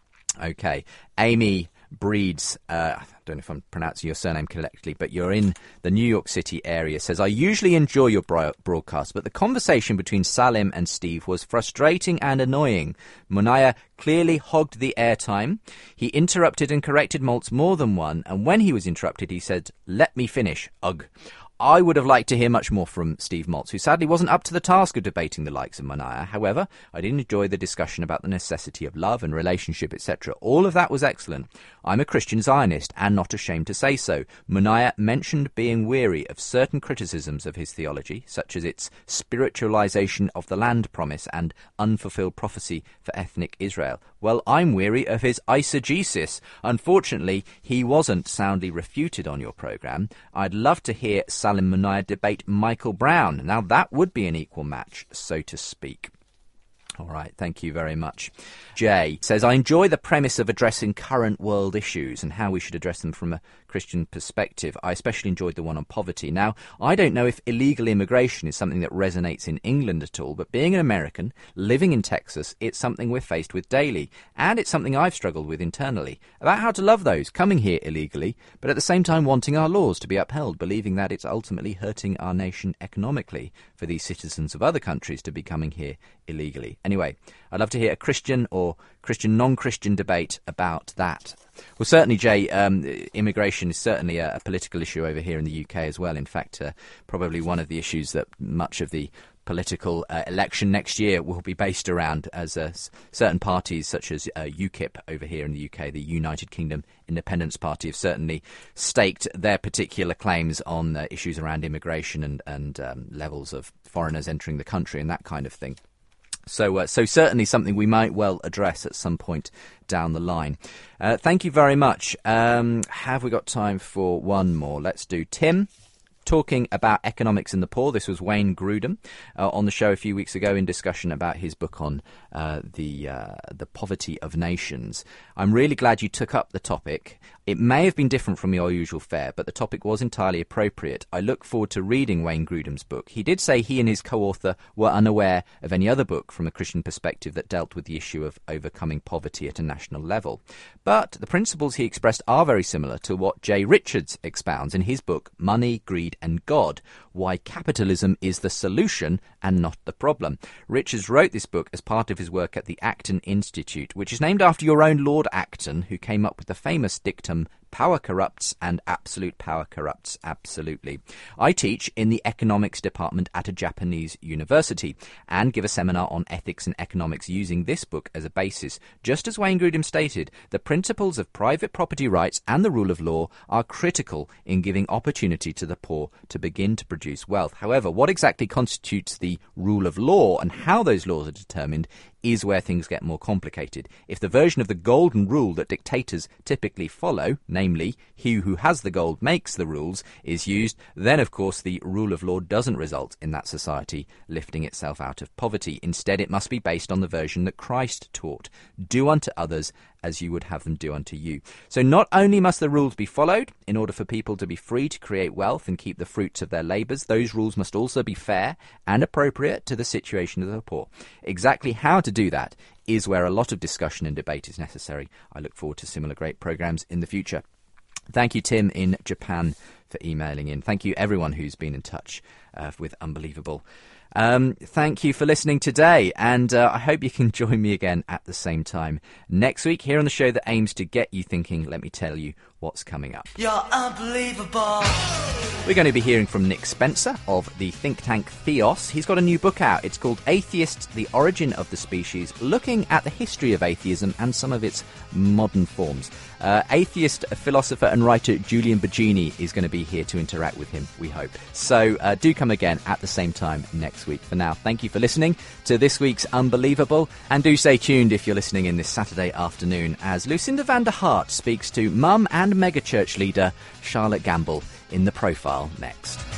Okay, Amy Breeds, I don't know if I'm pronouncing your surname correctly, but you're in the New York City area, says, "I usually enjoy your broadcast, but the conversation between Salim and Steve was frustrating and annoying. Munaya clearly hogged the airtime. He interrupted and corrected Maltz more than one, and when he was interrupted, he said, 'Let me finish, ugh.' I would have liked to hear much more from Steve Maltz, who sadly wasn't up to the task of debating the likes of Munaya. However, I did enjoy the discussion about the necessity of love and relationship, etc. All of that was excellent. I'm a Christian Zionist and not ashamed to say so. Munaya mentioned being weary of certain criticisms of his theology, such as its spiritualization of the land promise and unfulfilled prophecy for ethnic Israel. Well, I'm weary of his eisegesis. Unfortunately, he wasn't soundly refuted on your programme. I'd love to hear Salim Munayar debate Michael Brown. Now, that would be an equal match, so to speak. All right, thank you very much. Jay says, I enjoy the premise of addressing current world issues and how we should address them from a Christian perspective. I especially enjoyed the one on poverty. Now, I don't know if illegal immigration is something that resonates in England at all, but being an American, living in Texas, it's something we're faced with daily. And it's something I've struggled with internally, about how to love those coming here illegally, but at the same time wanting our laws to be upheld, believing that it's ultimately hurting our nation economically for these citizens of other countries to be coming here illegally. Anyway, I'd love to hear a Christian or Christian non-Christian debate about that. Well, certainly, Jay, immigration is certainly a political issue over here in the UK as well. In fact, probably one of the issues that much of the political election next year will be based around, as certain parties such as UKIP over here in the UK, the United Kingdom Independence Party, have certainly staked their particular claims on issues around immigration and levels of foreigners entering the country and that kind of thing. So certainly something we might well address at some point down the line. Thank you very much. Have we got time for one more? Let's do Tim talking about economics in the poor. This was Wayne Grudem on the show a few weeks ago in discussion about his book on the poverty of nations. I'm really glad you took up the topic. It may have been different from your usual fare, but the topic was entirely appropriate. I look forward to reading Wayne Grudem's book. He did say he and his co-author were unaware of any other book from a Christian perspective that dealt with the issue of overcoming poverty at a national level. But the principles he expressed are very similar to what Jay Richards expounds in his book, Money, Greed and God, Why Capitalism is the Solution and Not the Problem. Richards wrote this book as part of his work at the Acton Institute, which is named after your own Lord Acton, who came up with the famous dictum, power corrupts and absolute power corrupts absolutely. I teach in the economics department at a Japanese university and give a seminar on ethics and economics using this book as a basis. Just as Wayne Grudem stated, the principles of private property rights and the rule of law are critical in giving opportunity to the poor to begin to produce wealth. However, what exactly constitutes the rule of law and how those laws are determined is where things get more complicated. If the version of the golden rule that dictators typically follow, namely, he who has the gold makes the rules, is used, then of course the rule of law doesn't result in that society lifting itself out of poverty. Instead, it must be based on the version that Christ taught. Do unto others as you would have them do unto you. So not only must the rules be followed in order for people to be free to create wealth and keep the fruits of their labours, those rules must also be fair and appropriate to the situation of the poor. Exactly how to do that is where a lot of discussion and debate is necessary. I look forward to similar great programmes in the future. Thank you, Tim, in Japan, for emailing in. Thank you, everyone who's been in touch with Unbelievable. Thank you for listening today, and I hope you can join me again at the same time next week here on the show that aims to get you thinking. Let me tell you what's coming up. You're unbelievable. We're going to be hearing from Nick Spencer of the think tank Theos. He's got a new book out. It's called Atheists, The Origin of the Species, looking at the history of atheism and some of its modern forms. Atheist philosopher and writer Julian Baggini is going to be here to interact with him, we hope. So do come again at the same time next week. For now, thank you for listening to this week's Unbelievable, and do stay tuned if you're listening in this Saturday afternoon as Lucinda van der Hart speaks to mum and megachurch leader Charlotte Gamble in The Profile next.